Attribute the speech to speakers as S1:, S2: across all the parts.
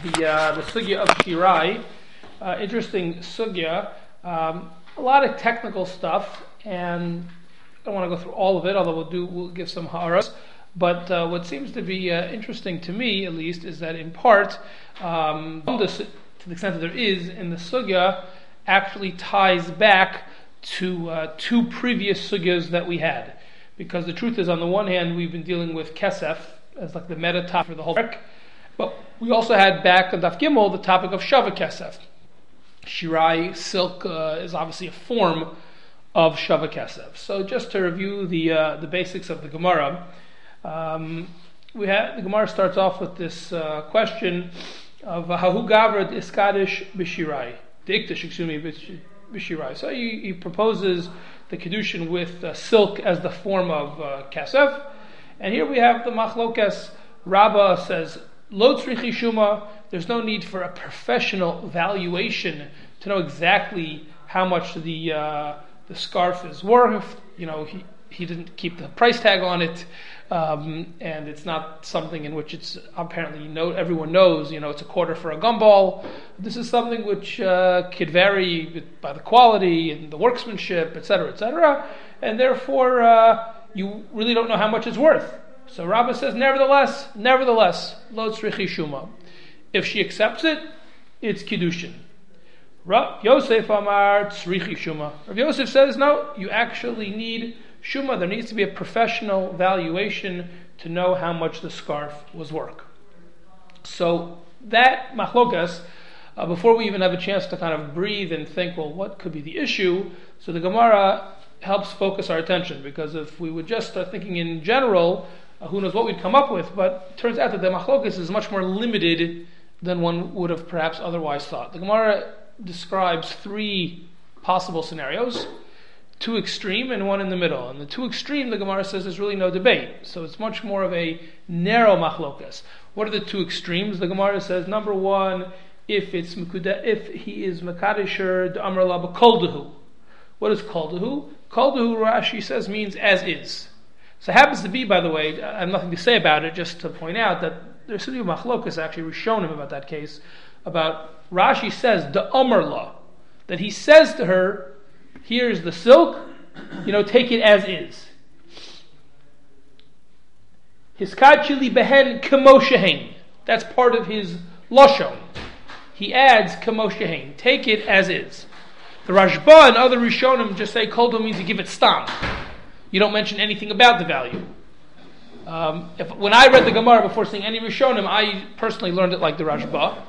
S1: the sugya of Shirai. Interesting sugya. A lot of technical stuff, and I don't want to go through all of it, although we'll give some ha'aras. But what seems to be interesting to me, at least, is that in part, to the extent that there is in the sugya, actually ties back to two previous sugyas that we had. Because the truth is, on the one hand, we've been dealing with kesef as like the meta topic for the whole trek, but we also had back on Daf Gimel the topic of Shava Kesef. Shirai, silk, is obviously a form of Shava Kesef. So just to review the basics of the Gemara, the Gemara starts off with this question of Hahu Gavrad Iskadish B'Shirai, Diktish, B'Shirai. So he proposes the Kedushin with silk as the form of Kesef. And here we have the Machlokas. Rabbah says, Lo tzrichi shuma, there's no need for a professional valuation to know exactly how much the scarf is worth. You know, he didn't keep the price tag on it, and it's not something in which it's apparently everyone knows. You know, it's a quarter for a gumball. This is something which could vary by the quality and the workmanship, etc., and therefore you really don't know how much it's worth. So Rabbah says, nevertheless, lo tzrichi shuma. If she accepts it, it's kiddushin. Rav Yosef amar tzrichi shuma. Rav Yosef says, no, you actually need shuma. There needs to be a professional valuation to know how much the scarf was worth. So that machlokas, before we even have a chance to kind of breathe and think, well, what could be the issue? So the Gemara helps focus our attention, because if we would just start thinking in general, who knows what we'd come up with, but it turns out that the machlokas is much more limited than one would have perhaps otherwise thought. The Gemara describes three possible scenarios, two extreme and one in the middle. And the two extreme, the Gemara says, there's really no debate. So it's much more of a narrow machlokas. What are the two extremes? The Gemara says, number one, if he is Makadisher D'Amar La B'Koldahu. What is Koldahu? Koldahu, Rashi says, means as is. So it happens to be, by the way, I have nothing to say about it, just to point out that there's a machlokas actually Rishonim about that case. About Rashi says D'Amar La, that he says to her, here's the silk, take it as is. Hiskachili behen kemoshehin. That's part of his lashon. He adds kemoshehin. Take it as is. The Rashba and other Rishonim just say koldo means you give it stam. You don't mention anything about the value. When I read the Gemara before seeing any Rishonim, I personally learned it like the Rashba.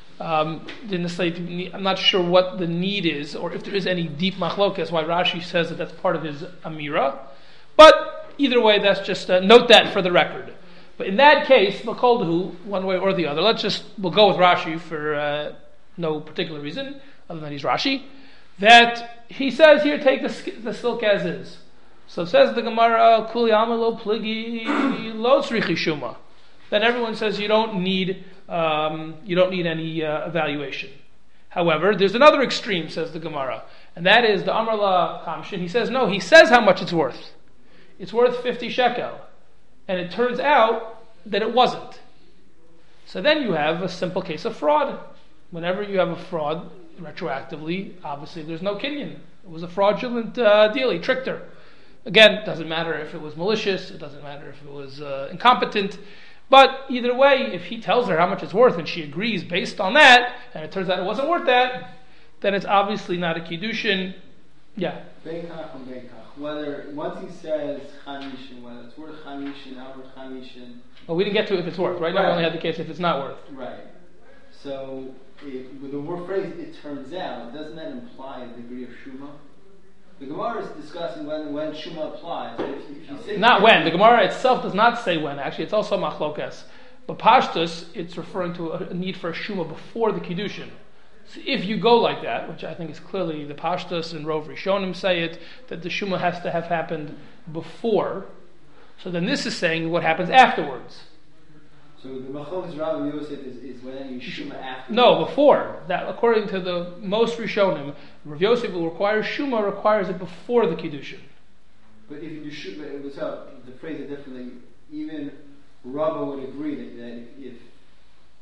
S1: I'm not sure what the need is, or if there is any deep machlokas, why Rashi says that that's part of his Amira. But either way, that's just note that for the record. But in that case, Makoldahu, one way or the other, we'll go with Rashi for no particular reason, other than he's Rashi, that he says here, take the silk as is. So says the Gemara, Kuli amalo pligi lo tzrichi shuma. Then everyone says you don't need any evaluation. However, there's another extreme, says the Gemara, and that is the Amar La Kamshin. He says no. He says how much it's worth. It's worth 50 shekel, and it turns out that it wasn't. So then you have a simple case of fraud. Whenever you have a fraud retroactively, obviously there's no kinyan. It was a fraudulent deal. He tricked her. Again, it doesn't matter if it was malicious, it doesn't matter if it was incompetent, but either way, if he tells her how much it's worth and she agrees based on that, and it turns out it wasn't worth that, then it's obviously not a kiddushin. Yeah?
S2: Beikach and Beikach. Whether, once he says Chamishin, whether it's worth Chamishin, not worth Chamishin.
S1: Well, we didn't get to if it's worth. Right now we only have the case if it's not worth.
S2: Right. So, with the word phrase, it turns out, doesn't that imply a degree of Shuma? The Gemara is discussing when Shuma applies. If you say
S1: not when. The Gemara itself does not say when. Actually, it's also machlokas. But Pashtus, it's referring to a need for a Shuma before the Kiddushin. So if you go like that, which I think is clearly the Pashtus and Rov Rishonim say it, that the Shuma has to have happened before. So then this is saying what happens afterwards.
S2: So the Machlokas Rav Yosef is when you Shuma after.
S1: No, before. That, according to the most Rishonim, Rav Yosef will require Shuma, requires it before the Kiddushin.
S2: But if you do Shuma, so to phrase it differently, even Rabbah would agree that if you do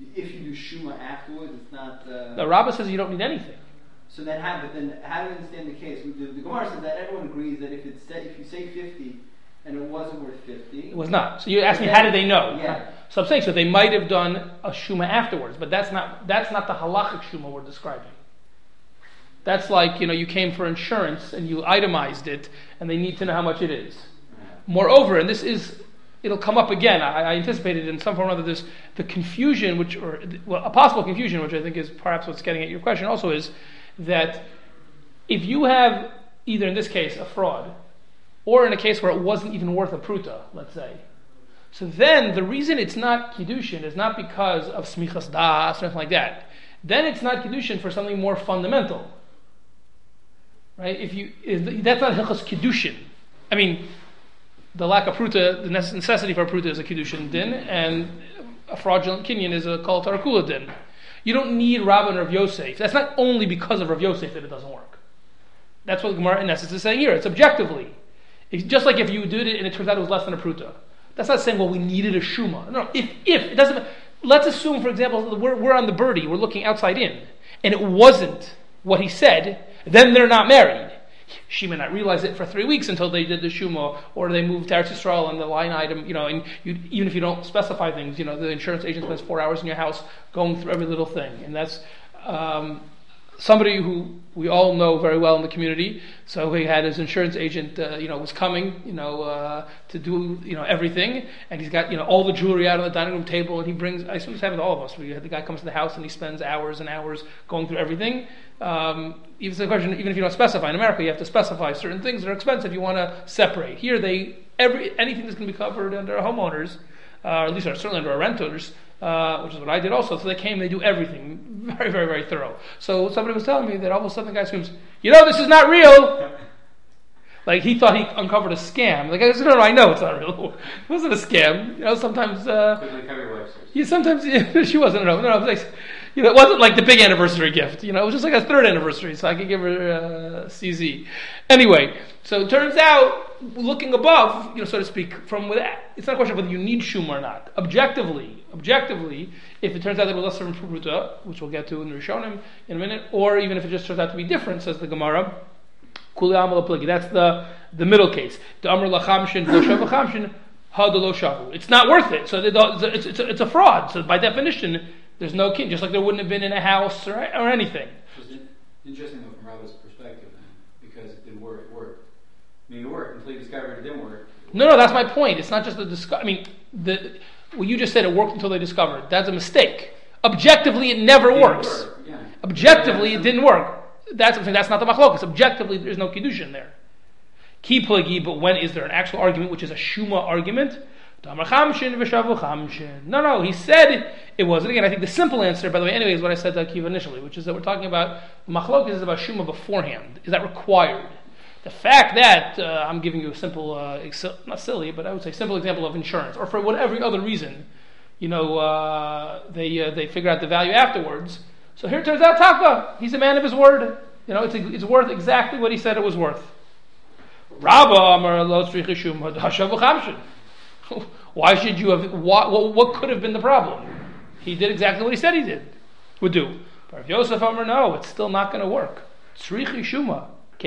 S2: do shuma afterwards, it's not.
S1: The Rabbah says you don't need anything.
S2: So then, how do you understand the case? The Gemara says that everyone agrees that if you say 50 and it wasn't worth 50,
S1: it was not. So you asked me, how did they know?
S2: Yeah.
S1: So I'm saying, so they might have done a shuma afterwards, but that's not the halachic shuma we're describing. That's like, you came for insurance and you itemized it, and they need to know how much it is. Moreover, and it'll come up again. I anticipated in some form or other this the confusion, a possible confusion, which I think is perhaps what's getting at your question. Also, is that if you have either in this case a fraud, or in a case where it wasn't even worth a pruta, let's say, so then the reason it's not kiddushin is not because of smichas das or anything like that. Then it's not kiddushin for something more fundamental, right? That's not hilchos kiddushin. I mean, the lack of pruta, the necessity for a pruta is a kiddushin din, and a fraudulent kinyan is a kol tarakula din. You don't need Rabban or Rav Yosef. That's not only because of Rav Yosef that it doesn't work. That's what the Gemara in essence is saying here. It's objectively. It's just like if you did it and it turns out it was less than a pruta. That's not saying, well, we needed a shuma. No, if it doesn't. Let's assume, for example, we're on the birdie, we're looking outside in, and it wasn't what he said, then they're not married. She may not realize it for 3 weeks until they did the shuma, or they moved to Eretz Yisrael and the line item, and even if you don't specify things, the insurance agent spends 4 hours in your house going through every little thing. And that's somebody who we all know very well in the community. So he had his insurance agent, was coming, to do, everything, and he's got, all the jewelry out on the dining room table, and he brings. I assume it's happened to all of us. The guy comes to the house and he spends hours and hours going through everything. Even the question, even if you don't specify in America, you have to specify certain things that are expensive. You want to separate. Here, anything that's going to be covered under homeowners, or at least certainly under our renters. Which is what I did also. So they do everything. Very, very, very thorough. So somebody was telling me that all of a sudden the guy screams, this is not real! Like he thought he uncovered a scam. Like I said, no, I know it's not real. It wasn't a scam. Sometimes... sometimes she wasn't. No, it was like... it wasn't like the big anniversary gift. It was just like a third anniversary, so I could give her CZ. Anyway, so it turns out, looking above, so to speak, from within, it's not a question of whether you need shum or not. Objectively, if it turns out that it was lesser than pruta, which we'll get to in Rishonim in a minute, or even if it just turns out to be different, says the Gemara, kuli amal pligi. That's the middle case. The amr lachamshin lo shavachamshin hadalo shavu. It's not worth it. So it's a fraud. So by definition, there's no kin, just like there wouldn't have been in a house or anything.
S3: It's interesting though from Rabbi's perspective, then, because it didn't work. It worked. It worked until you discovered it didn't work.
S1: No, that's my point. It's not just what you just said, it worked until they discovered. That's a mistake. Objectively, it never works.
S3: Yeah.
S1: Objectively, it didn't work. That's not the machlokas. Objectively, there's no kiddushin there. Ki plagi, but when is there an actual argument, which is a shuma argument? No, he said it wasn't. Again, I think the simple answer, by the way, anyway, is what I said to Akiva initially, which is that we're talking about machlokas is about shuma beforehand. Is that required? The fact that I'm giving you a simple, not silly, but I would say simple example of insurance, or for whatever other reason, they figure out the value afterwards. So here it turns out Taka, he's a man of his word. It's worth exactly what he said it was worth. Why should you have? What could have been the problem? He did exactly what he said he would do. But if Yosef Amar, no, it's still not going to work. Tzrichi shuma.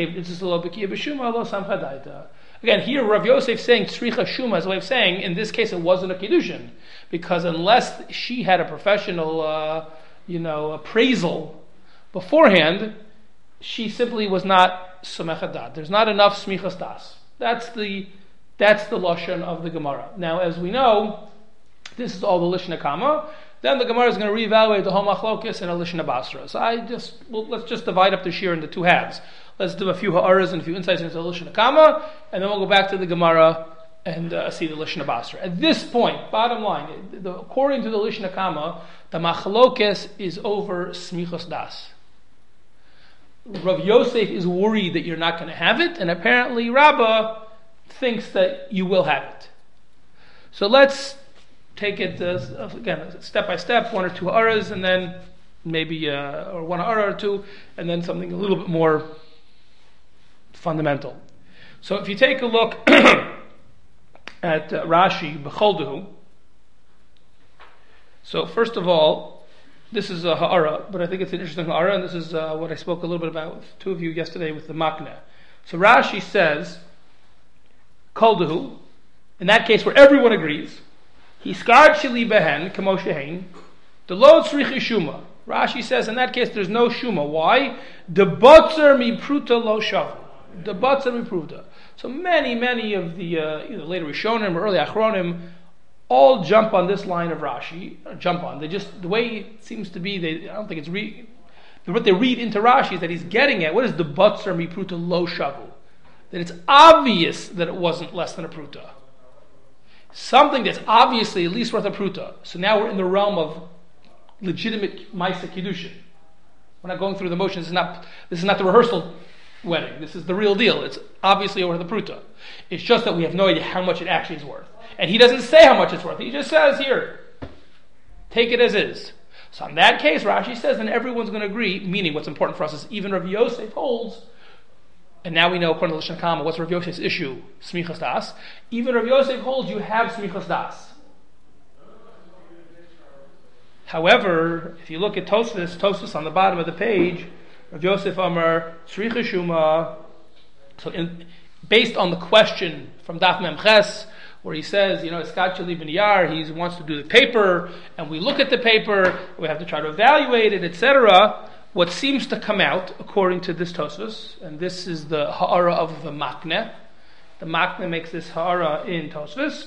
S1: Again, here Rav Yosef saying tzricha shuma is a way of saying, in this case, it wasn't a kiddushin, because unless she had a professional, appraisal beforehand, she simply was not somechadat. There's not enough smichas das. That's the lashon of the Gemara. Now, as we know, this is all the lishna kama. Then the Gemara is going to reevaluate the whole machlokes and a lishna basra. So let's just divide up the shir into two halves. Let's do a few ha'aras and a few insights into the lishna kama, and then we'll go back to the Gemara and see the lishna basra. At this point, bottom line, according to the lishna kama, the machlokes is over smichos das. Rav Yosef is worried that you're not going to have it, and apparently Rabbah thinks that you will have it. So let's take it again step by step, one or two ha'aras, and then maybe or one ha'ara or two, and then something a little bit more fundamental. So if you take a look at Rashi, B'cholduhu. So first of all, This is a ha'ara, but I think it's an interesting ha'ara, and this is what I spoke a little bit about with two of you yesterday with the makna. So Rashi says, Kolduhu, in that case where everyone agrees, Hiskard shili behen, kamo shehein, the lo tzrichi shuma. Rashi says in that case there's no shuma. Why? The botzer mi pruta lo shavu. The botzer mi pruta. So many of the either later Rishonim or early Achronim all jump on this line of Rashi. They just, the way it seems to be, I don't think it's what they read into Rashi is that he's getting at, what is the botzer mi pruta lo shavu? That it's obvious that it wasn't less than a pruta. Something that's obviously at least worth a pruta. So now we're in the realm of legitimate Maisa Kiddushin. We're not going through the motions. This is not the rehearsal wedding. This is the real deal. It's obviously worth a pruta. It's just that we have no idea how much it actually is worth. And he doesn't say how much it's worth. He just says, here, take it as is. So in that case, Rashi says, then everyone's going to agree, meaning what's important for us is even Rav Yosef holds, and now we know according to Lishon Kama, what's Rav Yosef's issue? Smichas das. Even Rav Yosef holds you have Smichas das. However, if you look at Tosfos on the bottom of the page, Rav Yosef Amar Tzricha Shuma. So, based on the question from Daf Mem Ches, where he says, Eskat Sheli Ben Yar, he wants to do the paper, and we look at the paper, we have to try to evaluate it, etc. What seems to come out, according to this Tosfos, and this is the ha'ara of the Makne. The Makne makes this ha'ara in Tosfos.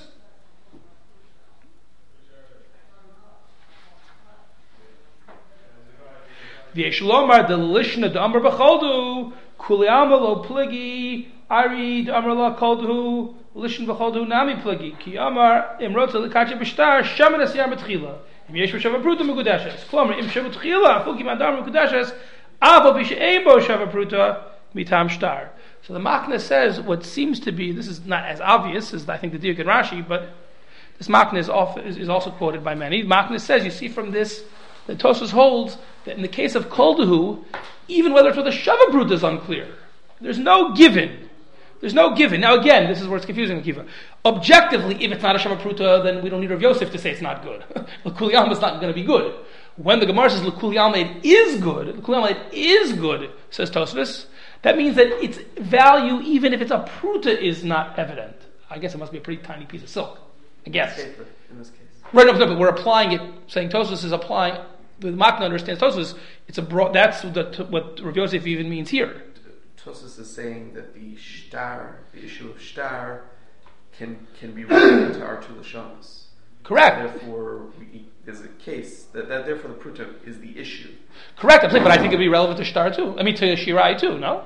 S1: V'yeshlomar de lishna de amar b'choldu kuli amar lo pligi ari de amar la koldu lishna b'choldu nami pligi ki amar imrotza l'kachim b'shtar shaman asiyar b'tchila im yesh b'shava pruta megudashes klomer im shava tchila fukim adar megudashes avo b'she'ein bo shava pruta mitam shtar. So the Makna says what seems to be, this is not as obvious as I think the Diuk and Rashi, but this Makna is also quoted by many. Makna says, you see from this, the Tosfos holds that in the case of Kolduhu, even whether it's with a Shava Pruta is unclear. There's no given. Now again, this is where it's confusing, Akiva. Objectively, if it's not a Shava Pruta, then we don't need Rav Yosef to say it's not good. L'kuli Alma is not going to be good. When the Gemara says L'kuli Alma it is good, says Tosfos, that means that its value, even if it's a Pruta, is not evident. I guess it must be a pretty tiny piece of silk. I guess.
S4: In this case.
S1: Right, no, but we're applying it, saying Tosfos is applying, the Makna understands Tosfos, that's what Rav Yosef even means here.
S4: Tosfos is saying that the issue of shtar, can be related to our two Lashonos.
S1: Correct.
S4: Therefore, there's a case that therefore the Pruta is the issue.
S1: Correct, I'm saying, but I think it'd be relevant to shtar too. To Shirai too, no?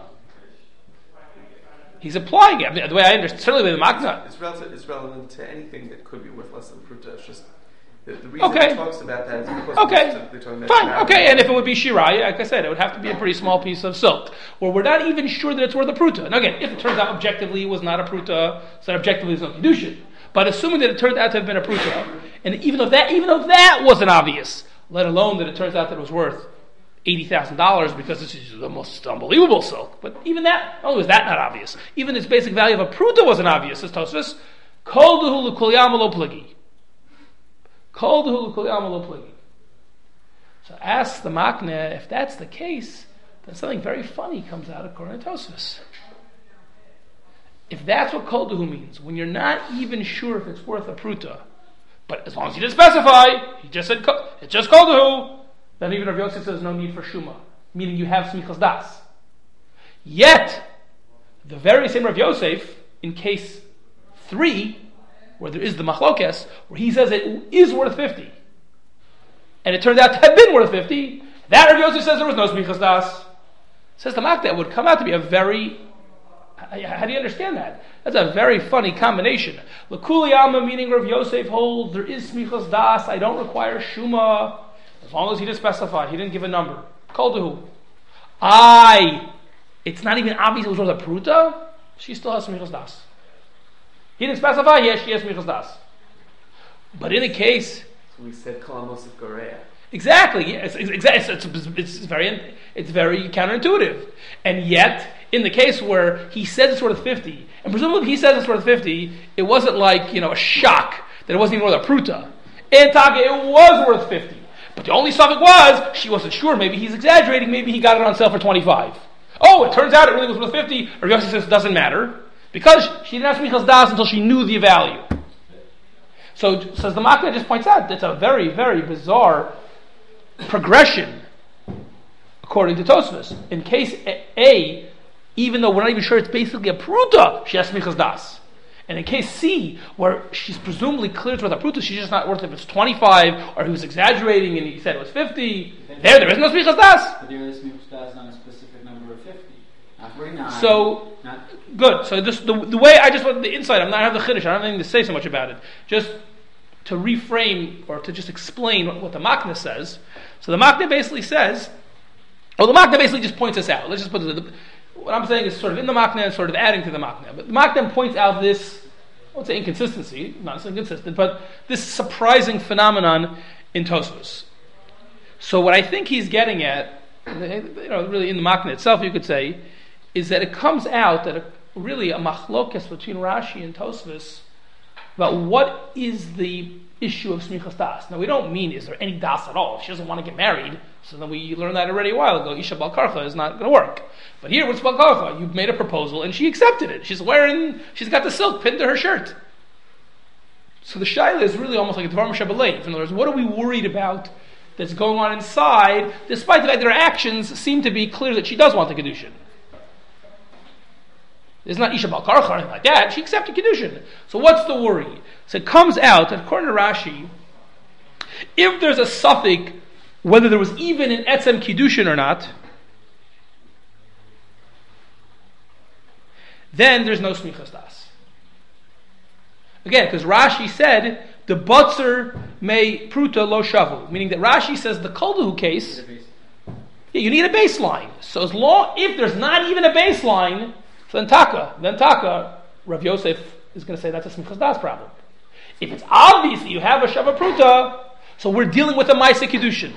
S1: He's applying it. The way I understand, certainly with the Makna.
S4: It's relevant to anything that could be worth less than Pruta. It's just the reason he talks about that is because they're talking about
S1: fine, okay, and if it would be Shirai, like I said, it would have to be a pretty small piece of silk, where we're not even sure that it's worth a Pruta. And again, if it turns out objectively it was not a Pruta, so that objectively is no Kedushin. But assuming that it turned out to have been a Pruta, and even though that wasn't obvious, let alone that it turns out that it was worth $80,000 because this is the most unbelievable silk. But even that, not only was that not obvious, even its basic value of a pruta wasn't obvious, says Tosfos. Kol dehu l'kol yama lo pligi. Kol dehu l'kol yama lo pligi. So ask the Makna, if that's the case, then something very funny comes out according to Tosfos. If that's what kol dehu means, when you're not even sure if it's worth a pruta, but as long as he didn't specify, he just said it's just kol dehu, then even Rav Yosef says no need for Shuma, meaning you have Smichas Das. Yet, the very same Rav Yosef, in case 3, where there is the Machlokes, where he says it is worth 50, and it turns out to have been worth 50, that Rav Yosef says there was no Smichas Das. Says the Makna, would come out to be a very, how do you understand that? That's a very funny combination. L'kuli Alma, meaning Rav Yosef holds, there is Smichas Das, I don't require Shuma, as long as he didn't specify, he didn't give a number. Kol dehu. It's not even obvious it was worth a pruta. She still has smichas das. He didn't specify. Yes, she has smichas das. But in a case,
S4: so we said kalamos of Gorea.
S1: Exactly. Yes, it's very counterintuitive. And yet, in the case where he says it's worth 50, and presumably he says it's worth 50, it wasn't like a shock that it wasn't even worth a pruta. In Taka, it was worth 50. But the only suffix was, she wasn't sure, maybe he's exaggerating, maybe he got it on sale for 25. Oh, it turns out it really was worth 50. Rav Yossi says it doesn't matter, because she didn't have smichas das until she knew the value. So, says the Makna just points out, it's a very, very bizarre progression, according to Tosfos. In case A, even though we're not even sure it's basically a pruta, she has smichas das. And in case C, where she's presumably clear it's worth a pruta, she's just not worth it if it's 25, or he was exaggerating and he said it was 50. There is no smichas das.
S3: But there is smichas das on a specific number of 50. Not 49.
S1: So, good. So this, the way I just want the insight, I have the chiddush, I don't have anything to say so much about it. Just to reframe, or to just explain what the Makna says. So the Makna basically says, the Makna basically just points us out. Let's just put it, what I'm saying is sort of in the Makna and sort of adding to the Makna. But the Makna points out this, I won't say inconsistency, not necessarily inconsistent, but this surprising phenomenon in Tosfos. So what I think he's getting at, really in the Makna itself, you could say, is that it comes out that really a machlokes between Rashi and Tosfos about what is the issue of smichas das. Now we don't mean is there any das at all. If she doesn't want to get married, so then we learned that already a while ago. Isha bal karcha is not going to work. But here, what's bal karcha? You've made a proposal and she accepted it. She's got the silk pinned to her shirt. So the shaila is really almost like a dvar m'shabalev. In other words, what are we worried about that's going on inside, despite the fact that her actions seem to be clear that she does want the kedushin. It's not Isha Bal Karcha or anything like that. She accepted Kiddushin. So what's the worry? So it comes out, according to Rashi, if there's a suffix, whether there was even an Etzem Kiddushin or not, then there's no Smichas Das. Again, because Rashi said, the Butzer may pruta lo shavu, meaning that Rashi says the Koldahu case, you need a baseline. So if there's not even a baseline, so then Taka, Rav Yosef is going to say that's a Smichas Das problem. If it's obvious that you have a Shava Pruta, so we're dealing with a Maisa Kiddushin.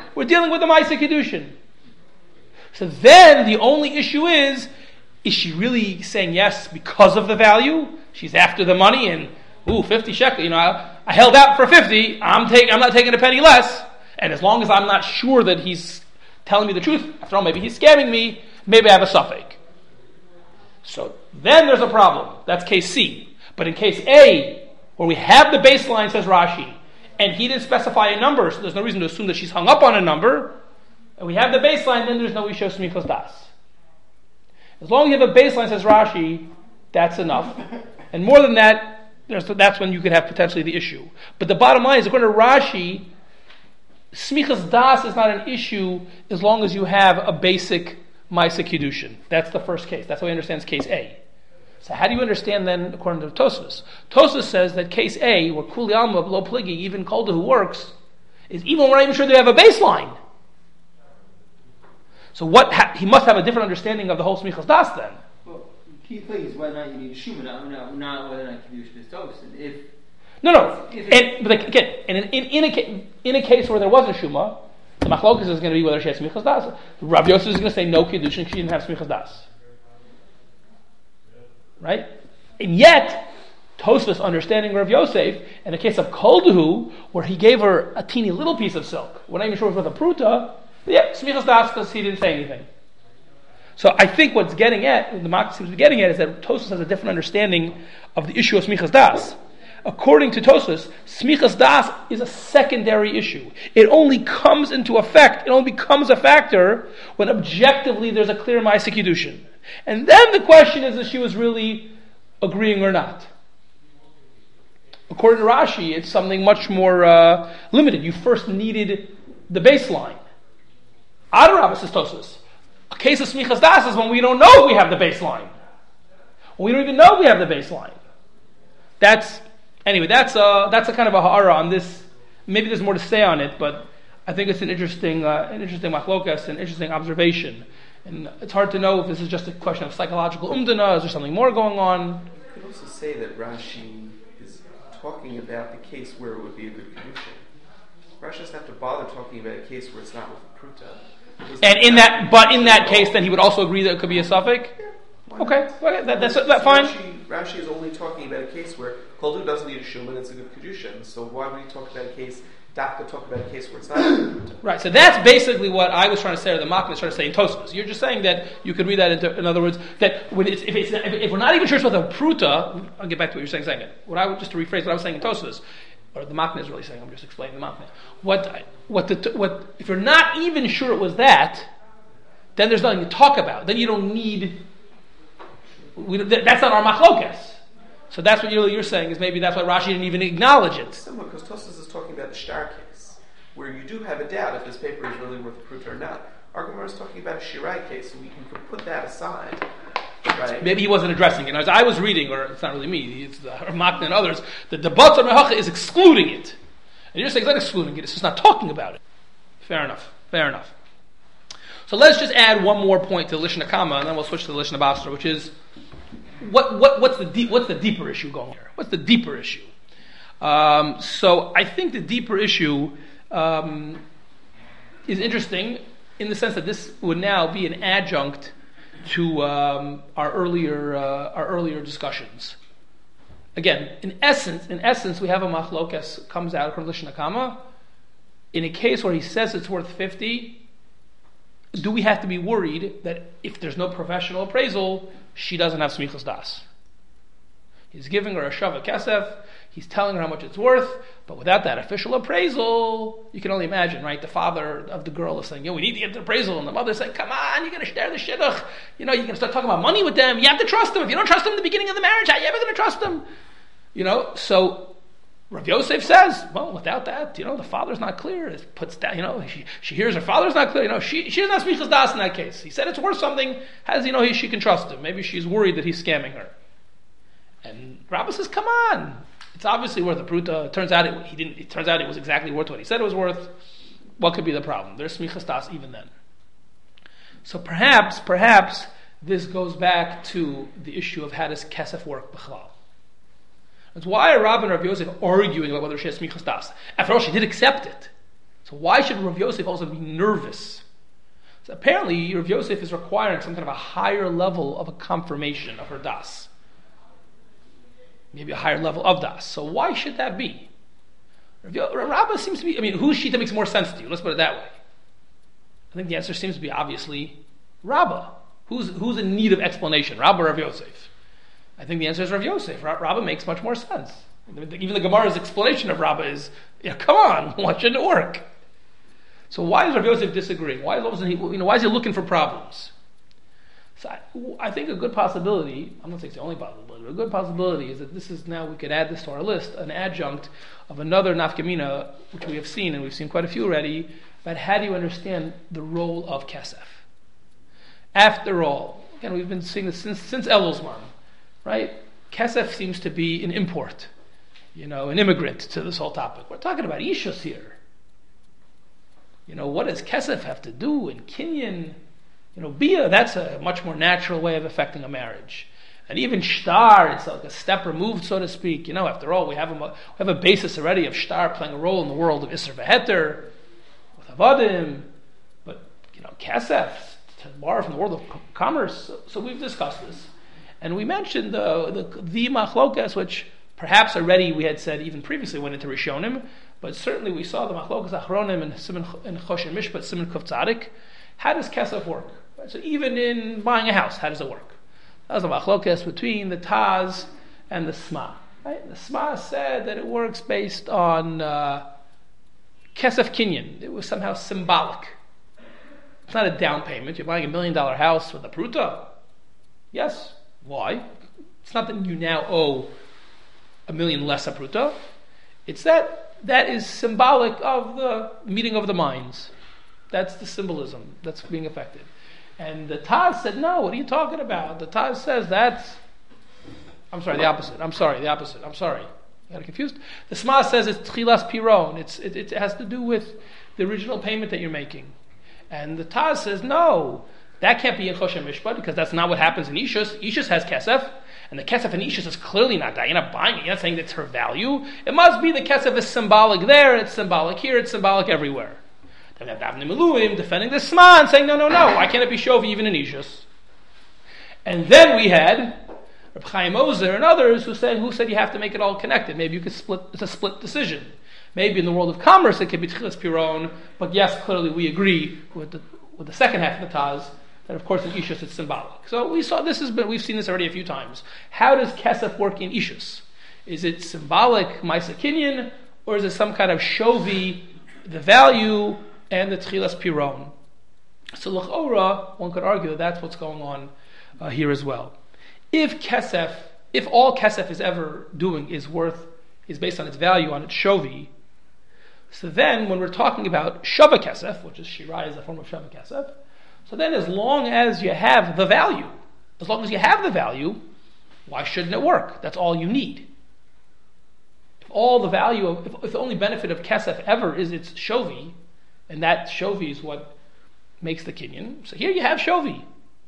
S1: So then the only issue is she really saying yes because of the value? She's after the money and, 50 shekel, I held out for 50, I'm not taking a penny less, and as long as I'm not sure that he's telling me the truth, after all, maybe he's scamming me, maybe I have a suffix. So then there's a problem. That's case C. But in case A, where we have the baseline, says Rashi, and he didn't specify a number, so there's no reason to assume that she's hung up on a number, and we have the baseline, then there's no Isha Smichas Das. As long as you have a baseline, says Rashi, that's enough. And more than that, that's when you could have potentially the issue. But the bottom line is, according to Rashi, Smichas Das is not an issue as long as you have a basic Maisa Kiddushin. That's the first case. That's how he understands case A. So how do you understand then, according to Tosfos? Tosfos says that case A, where Kuli Alma, Lo Pligi, even Kolda who works, is even when we're not even sure they have a baseline. So he must have a different understanding of the whole Smichas Das then.
S2: Well, the key thing is whether or not you need a Shuma, not whether or not Kiddushin is toasted. In a case where there was a Shuma, the machlokas is going to be whether she has smichas das. Rav Yosef is going to say no kiddushin, she didn't have smichas das. Right? And yet, Tosfos understanding Rav Yosef, in the case of Koldahu, where he gave her a teeny little piece of silk, we're not even sure it was with a pruta, smichas das because he didn't say anything. So I think what's getting at, the Makna seems to be getting at, is that Tosfos has a different understanding of the issue of smichas das. According to Tosfos, smichas das is a secondary issue. It only comes into effect, it only becomes a factor when objectively there's a clear Maisa Kiddushin. And then the question is if she was really agreeing or not. According to Rashi, it's something much more limited. You first needed the baseline. Adarabah, says Tosfos. A case of smichas das is when we don't know we have the baseline. We don't even know we have the baseline. That's a kind of a ha'ara on this. Maybe there's more to say on it, but I think it's an interesting machlokas, an interesting observation. And it's hard to know if this is just a question of psychological umdana, is there something more going on?
S4: You could also say that Rashi is talking about the case where it would be a good Kiddushin. Rashi doesn't have to bother talking about a case where it's not with a pruta.
S1: And in that case, then he would also agree that it could be a suffix? Okay, that's fine.
S4: Rashi is only talking about a case where Koldu doesn't need a Shuman, it's a good Kedushin. So why would he talk about a case Dafka talk about a case where it's not with a pruta.
S2: Right, so that's basically what I was trying to say, or the Machna is trying to say in Tosfos. You're just saying that you could read that into, in other words, that when if we're not even sure it's with a pruta, I'll get back to what you're saying second. Just to rephrase what I was saying in Tosfos, or the Machna is really saying, I'm just explaining the Machna. If you're not even sure it was that, then there's nothing to talk about. Then you don't need, that's not our machlokas. So that's what you're saying, is maybe that's why Rashi didn't even acknowledge it.
S4: Similar, because Tosfos is talking about the shtar case, where you do have a doubt if this paper is really worth a pruta or not. Our Gemara is talking about a shirai case, so we can put that aside. Right?
S2: Maybe he wasn't addressing it. As I was reading, or it's not really me, it's the Machna and others, the Batz Mehacha is excluding it. And you're saying it's not excluding it, it's just not talking about it. Fair enough. So let's just add one more point to Lishna Kama, and then we'll switch to the Lishna Basra, which is what's the deeper issue going here? What's the deeper issue? So I think the deeper issue is interesting in the sense that this would now be an adjunct to our earlier discussions. Again, in essence, we have a machlokas comes out from Lishna Kama. In a case where he says it's worth 50, do we have to be worried that if there's no professional appraisal, she doesn't have smichas das? He's giving her a shava kesef, he's telling her how much it's worth, but without that official appraisal, you can only imagine, right? The father of the girl is saying, we need to get the appraisal, and the mother's saying, come on, you're going to share the shidduch, you're going to start talking about money with them, you have to trust them. If you don't trust them in the beginning of the marriage, how are you ever going to trust them? So Rav Yosef says, well, without that, the father's not clear. It puts down, she hears her father's not clear. She doesn't have smichas das in that case. He said it's worth something. How does she can trust him? Maybe she's worried that he's scamming her. And Rabbi says, come on, it's obviously worth a pruta. It turns out it was exactly worth what he said it was worth. What could be the problem? There's smichas das even then. So perhaps this goes back to the issue of how does kesef work b'chlal. That's why are Rav and Rav Yosef arguing about whether she has smichas das? After all, she did accept it. So why should Rav Yosef also be nervous? So apparently, Rav Yosef is requiring some kind of a higher level of a confirmation of her das. Maybe a higher level of das. So why should that be? Rabbah seems to be, who's she that makes more sense to you? Let's put it that way. I think the answer seems to be obviously Rabbah. Who's in need of explanation? Rabbah or Rav Yosef? I think the answer is Rav Yosef. Rabbah makes much more sense. Even the Gemara's explanation of Rabbah is, come on, why shouldn't it work? So why does Rav Yosef disagree? Why is he looking for problems? So I think a good possibility, I'm not saying it's the only possibility, but a good possibility is that this is now, we could add this to our list, an adjunct of another nafkamina, which we have seen, and we've seen quite a few already, about how do you understand the role of kesef. After all, again, we've been seeing this since Elulzman, right? Kesef seems to be an import, an immigrant to this whole topic. We're talking about ishus here. What does kesef have to do in kinyan? Bia, that's a much more natural way of affecting a marriage. And even shtar, it's like a step removed, so to speak. After all, we have a basis already of shtar playing a role in the world of Isser V'Heter, with Avadim, but, kesef, to borrow from the world of commerce. So we've discussed this. And we mentioned the machlokas, which perhaps already we had said even previously went into Rishonim, but certainly we saw the machlokas achronim in Choshen Mishpat, Siman Kuf Tzadik. How does kesef work? So even in buying a house, how does it work? That was a machlokas between the Taz and the Sma. Right? The Sma said that it works based on kesef kinyan. It was somehow symbolic. It's not a down payment. You're buying $1 million house with a pruta. Yes. Why? It's not that you now owe $1 million less a pruta. It's that is symbolic of the meeting of the minds. That's the symbolism that's being affected. And the Taz said, no, what are you talking about? The Taz says the opposite. I'm sorry. I got confused. The Sma says it's Tchilas Piron. It has to do with the original payment that you're making. And the Taz says, no, that can't be in Choshen Mishpat because that's not what happens in Ishus. Ishus has Kesef, and the Kesef in Ishus is clearly not that. You're not buying it. You're not saying it's her value. It must be the Kesef is symbolic there, it's symbolic here, it's symbolic everywhere. Then we have Davnei Miluim defending the Sma and saying, no, why can't it be Shovi even in Ishus? And then we had Reb Chaim Ozer and others who said you have to make it all connected. Maybe you could split, it's a split decision. Maybe in the world of commerce it could be Tchilas Piron, but yes, clearly we agree with the second half of the Taz, that of course in Ishus it's symbolic. So we've seen this already a few times. How does Kesef work in Ishus? Is it symbolic, Maisa Kinyan, or is it some kind of Shovi, the value, and the Tchilas Piron? So l'chora, one could argue that that's what's going on here as well. If all Kesef is ever doing is based on its value, on its Shovi, so then when we're talking about Shava Kesef, which is Shirai is a form of Shava Kesef, so then as long as you have the value, why shouldn't it work? That's all you need. If the only benefit of Kesef ever is its Shovi, and that Shovi is what makes the Kinyan, so here you have Shovi.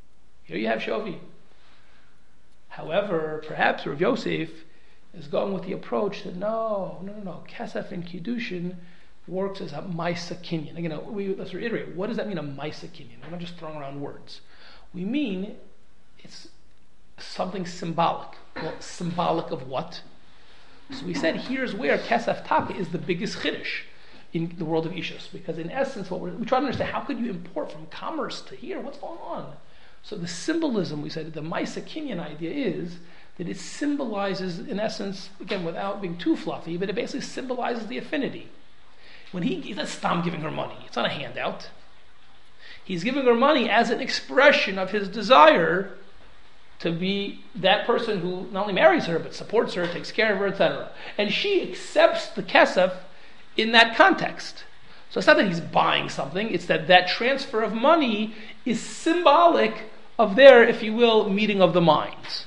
S2: However, perhaps Rav Yosef is going with the approach that no, Kesef in Kiddushin works as a Maisa Kinyan. Again, let's reiterate, what does that mean, a Maisa Kinyan? We're not just throwing around words. We mean it's something symbolic. Well, symbolic of what? So we said here's where Kesef Taka is the biggest chiddush in the world of Ishus, because in essence, what we try to understand, how could you import from commerce to here? What's going on? So the symbolism, we said, the Maisa Kinyan idea is that it symbolizes, in essence, again, without being too fluffy, but it basically symbolizes the affinity. When he's not Stam giving her money, it's not a handout. He's giving her money as an expression of his desire to be that person who not only marries her, but supports her, takes care of her, etc. And she accepts the kesef in that context. So it's not that he's buying something, it's that transfer of money is symbolic of their, if you will, meeting of the minds.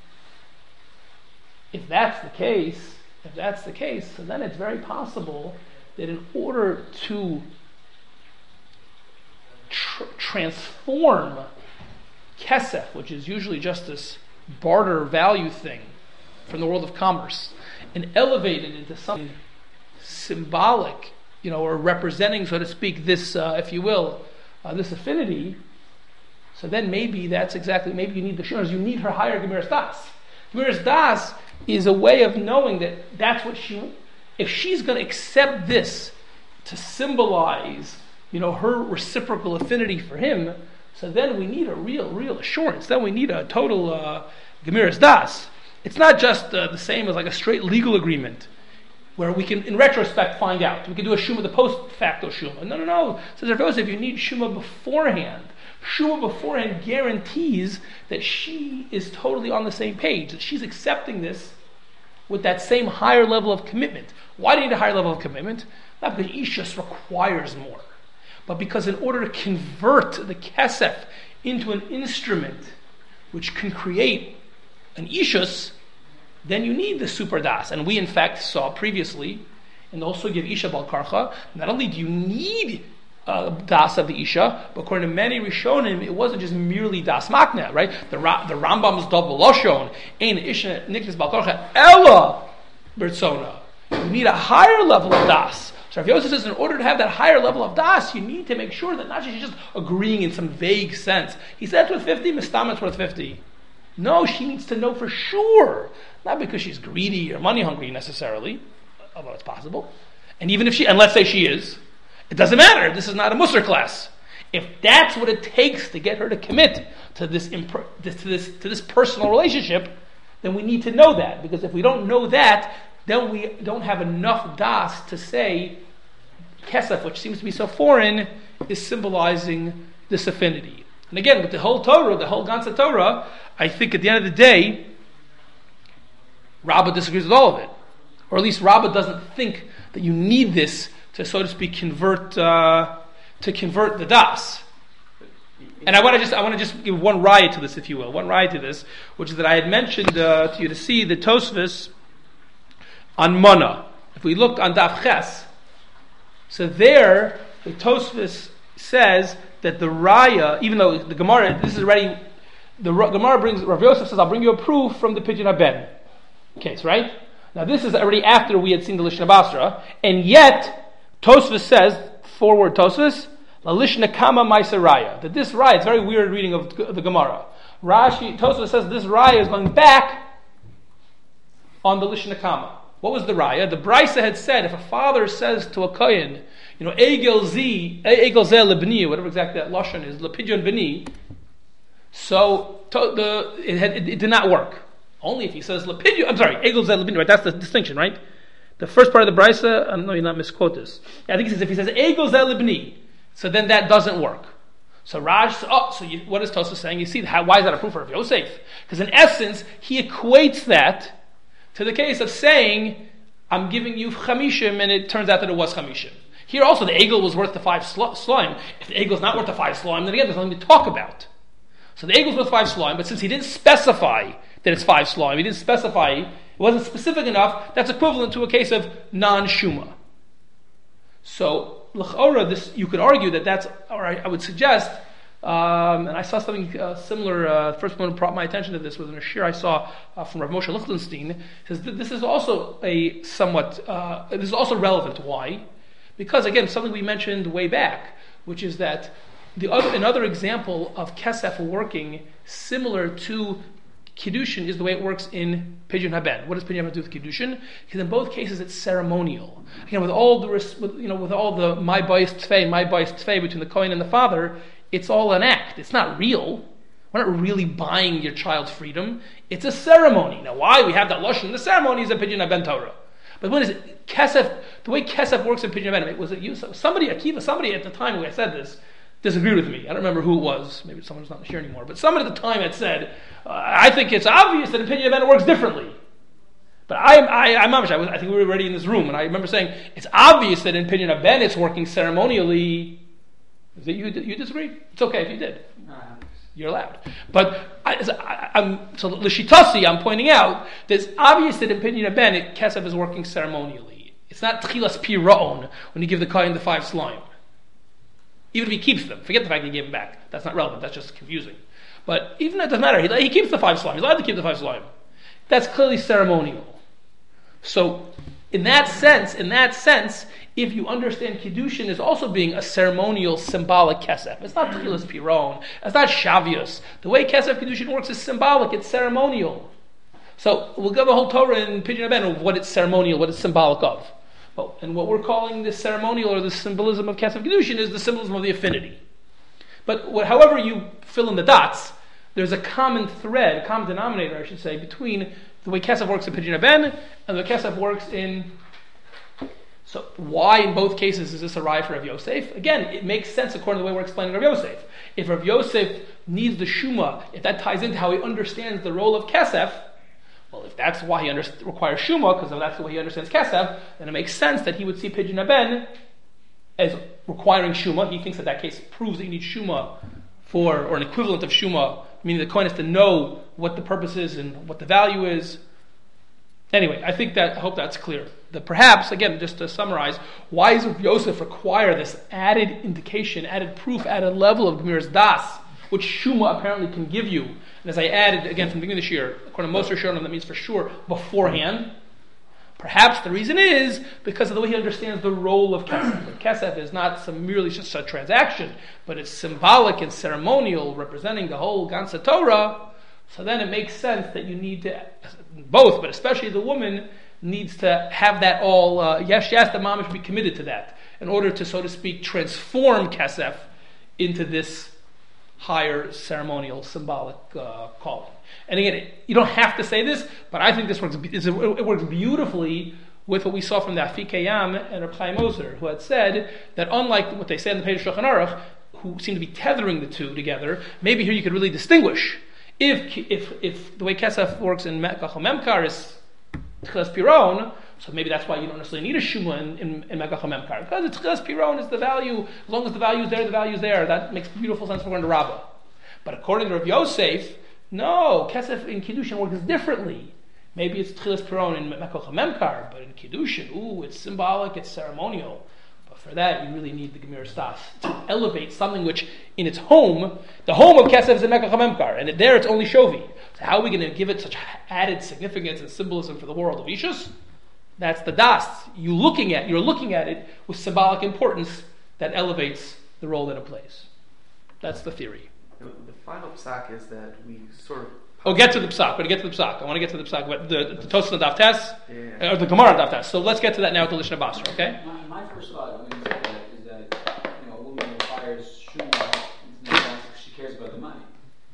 S2: If that's the case, so then it's very possible that in order to transform kesef, which is usually just this barter value thing from the world of commerce, and elevate it into something symbolic, or representing, so to speak, this, if you will, this affinity, so then maybe you need the Shunas, you need her higher Gemiras Das. Gemiras Das is a way of knowing that that's what if she's going to accept this to symbolize, her reciprocal affinity for him, so then we need a real assurance. Then we need a total Gemiras Das. It's not just the same as like a straight legal agreement, where we can, in retrospect, find out. We can do a Shuma, the post-facto Shuma. No. Says Rav Yosef, you need Shuma beforehand. Shuma beforehand guarantees that she is totally on the same page, that she's accepting this with that same higher level of commitment. Why do you need a higher level of commitment? Not because Ishus requires more, but because in order to convert the kesef into an instrument which can create an Ishus, then you need the super das. And we in fact saw previously, and also give Isha Balkarcha, not only do you need das of the Isha, but according to many Rishonim, it wasn't just merely das makna, right? The Rambam's double lashon, ein Isha niknas Balkarcha, ella bertzona. You need a higher level of das. So Rav Yosef says, in order to have that higher level of das, you need to make sure that not she's just agreeing in some vague sense. He said it's worth 50, Mistam it's worth 50. No, she needs to know for sure. Not because she's greedy or money hungry necessarily, although it's possible. And even if and let's say she is, it doesn't matter. This is not a Musar class. If that's what it takes to get her to commit to this personal relationship, then we need to know that. Because if we don't know that, then we don't have enough das to say kesef, which seems to be so foreign, is symbolizing this affinity. And again, with the whole Torah, the whole Ganza Torah, I think at the end of the day, Rabbah disagrees with all of it. Or at least Rabbah doesn't think that you need this to, so to speak, convert the das. And I want to just give one riot to this, if you will, which is that I had mentioned to you to see the Tosfos on Mana. If we looked on Daf Ches, so there the Tosfos says that the Raya, even though the Gemara, this is already, the Gemara brings, Rav Yosef says, I'll bring you a proof from the Pidyon HaBen case, right? Now this is already after we had seen the Lishna Basra, and yet Tosfos says, forward Tosfos, La Lishna Kama Maisa Raya, that this Raya, it's a very weird reading of the Gemara. Tosfos says this Raya is going back on the Lishna Kama. What was the raya? The Brisa had said if a father says to a kohen, Egel zeh lebni, whatever exactly that lashon is, lepidyon b'ni, so it did not work. Only if he says lepidyon, Egel zeh lebni, right? That's the distinction, right? The first part of the Brisa, I don't know, you're not misquote this. I think he says if he says Egel zeh lebni, so then that doesn't work. So Raj, what is Tosfos saying? You see, why is that a proof for Rav Yosef? Because in essence, he equates that to the case of saying, I'm giving you chamishim, and it turns out that it was chamishim. Here also, the egel was worth the 5 slime. If the egel is not worth the 5 slime, then again, there's nothing to talk about. So the egel is worth 5 slime, but since he didn't specify that it's 5 slime, it wasn't specific enough, that's equivalent to a case of non-shuma. So, l'chora, this you could argue that that's, or I would suggest, and I saw something similar. The first one brought my attention to this was in a shir I saw from Rav Moshe Lichtenstein. Says that this is also this is also relevant. Why? Because again, something we mentioned way back, which is that another example of kesef working similar to Kiddushin is the way it works in Pidyon Haben. What does Pidyon Haben do with Kiddushin? Because in both cases it's ceremonial. Again, with all the my bayis tfei between the kohen and the father, it's all an act. It's not real. We're not really buying your child's freedom. It's a ceremony. Now, why we have that lashon? The ceremony is a Pidyon Haben Torah. But when is it kesef? The way kesef works in Pidyon Haben, was it you? Somebody at the time when I said this disagreed with me. I don't remember who it was. Maybe someone's not here anymore. But somebody at the time had said, I think it's obvious that in Pidyon Haben it works differently. But I think we were already in this room, and I remember saying, it's obvious that in Pidyon Haben it's working ceremonially. Is that you disagree? It's okay if you did. You're allowed. But l'shitasi, I'm pointing out that it's obvious that in Pidyon Haben kesef is working ceremonially. It's not tchilas pira'on when you give the kohen the 5 slime. Even if he keeps them. Forget the fact that he gave them back. That's not relevant. That's just confusing. But even that doesn't matter. He keeps the 5 slime. He's allowed to keep the 5 slime. That's clearly ceremonial. So, in that sense, if you understand Kiddushin as also being a ceremonial, symbolic kesef. It's not Tchilas Piron. It's not Shavios. The way kesef Kiddushin works is symbolic. It's ceremonial. So, we'll give a whole Torah in Pidyon Haben of what it's ceremonial, what it's symbolic of. And what we're calling the ceremonial or the symbolism of Kesef Kiddushin is the symbolism of the affinity. But however you fill in the dots, there's a common thread, a common denominator, I should say, between the way Kesef works in Pidyon Haben and the way Kesef works in... So why in both cases is this a raya for Rav Yosef? Again, it makes sense according to the way we're explaining Rav Yosef. If Rav Yosef needs the Shuma, if that ties into how he understands the role of Kesef, well, if that's why he requires Shuma, because that's the way he understands Kesef, then it makes sense that he would see Pidyon Haben as requiring Shuma. He thinks that case proves that you need Shuma or an equivalent of Shuma, meaning the kohen has to know what the purpose is and what the value is. Anyway, I hope that's clear. Perhaps, again, just to summarize, why does Rav Yosef require this added indication, added proof, added level of Gemiras Das, which Shuma apparently can give you? And as I added, again, from the beginning of this year, according to Moshe Sherman, that means for sure beforehand. Perhaps the reason is because of the way he understands the role of Kesef. But Kesef is not merely just a transaction, but it's symbolic and ceremonial, representing the whole Gansa Torah. So then it makes sense that you need to, both, but especially the woman, needs to have that all, the mom should be committed to that, in order to, so to speak, transform Kesef into this higher ceremonial, symbolic calling. And again, you don't have to say this, but I think this works. It works beautifully with what we saw from the Afikei Yam and Reb Chaim Ozer, who had said that unlike what they say in the Peirush Shulchan Aruch, who seem to be tethering the two together, maybe here you could really distinguish. If the way Kesef works in Mekach Memkar is Tchilas Piron, so maybe that's why you don't necessarily need a Shuma in Mekach Memkar, because it's Tchilas Piron is the value. As long as the value is there, the value is there. That makes beautiful sense for going to Rabbah. But according to Rav Yosef, no, Kesef in Kiddushin works differently. Maybe it's Tchilas Piron in Mekach Memkar, but in Kiddushin, it's symbolic, it's ceremonial. But for that, you really need the Gemiras Das to elevate something which, in its home, the home of Kesef is in Mekach Memkar, and there it's only Shovi. So how are we going to give it such added significance and symbolism for the world of Ishus? That's the Das. You're looking at it with symbolic importance that elevates the role that it plays. That's the theory.
S4: The final psak is that we sort of
S2: Oh, get to the psak. We're going to get to the psak. I want to get to the psak. But the Tosfos on Daf Tes, or the Gemara on Daf Tes. So let's get to that now with the Lishna Basra, okay?
S3: My first thought when you said that is that a woman requires shuma because she cares about the money.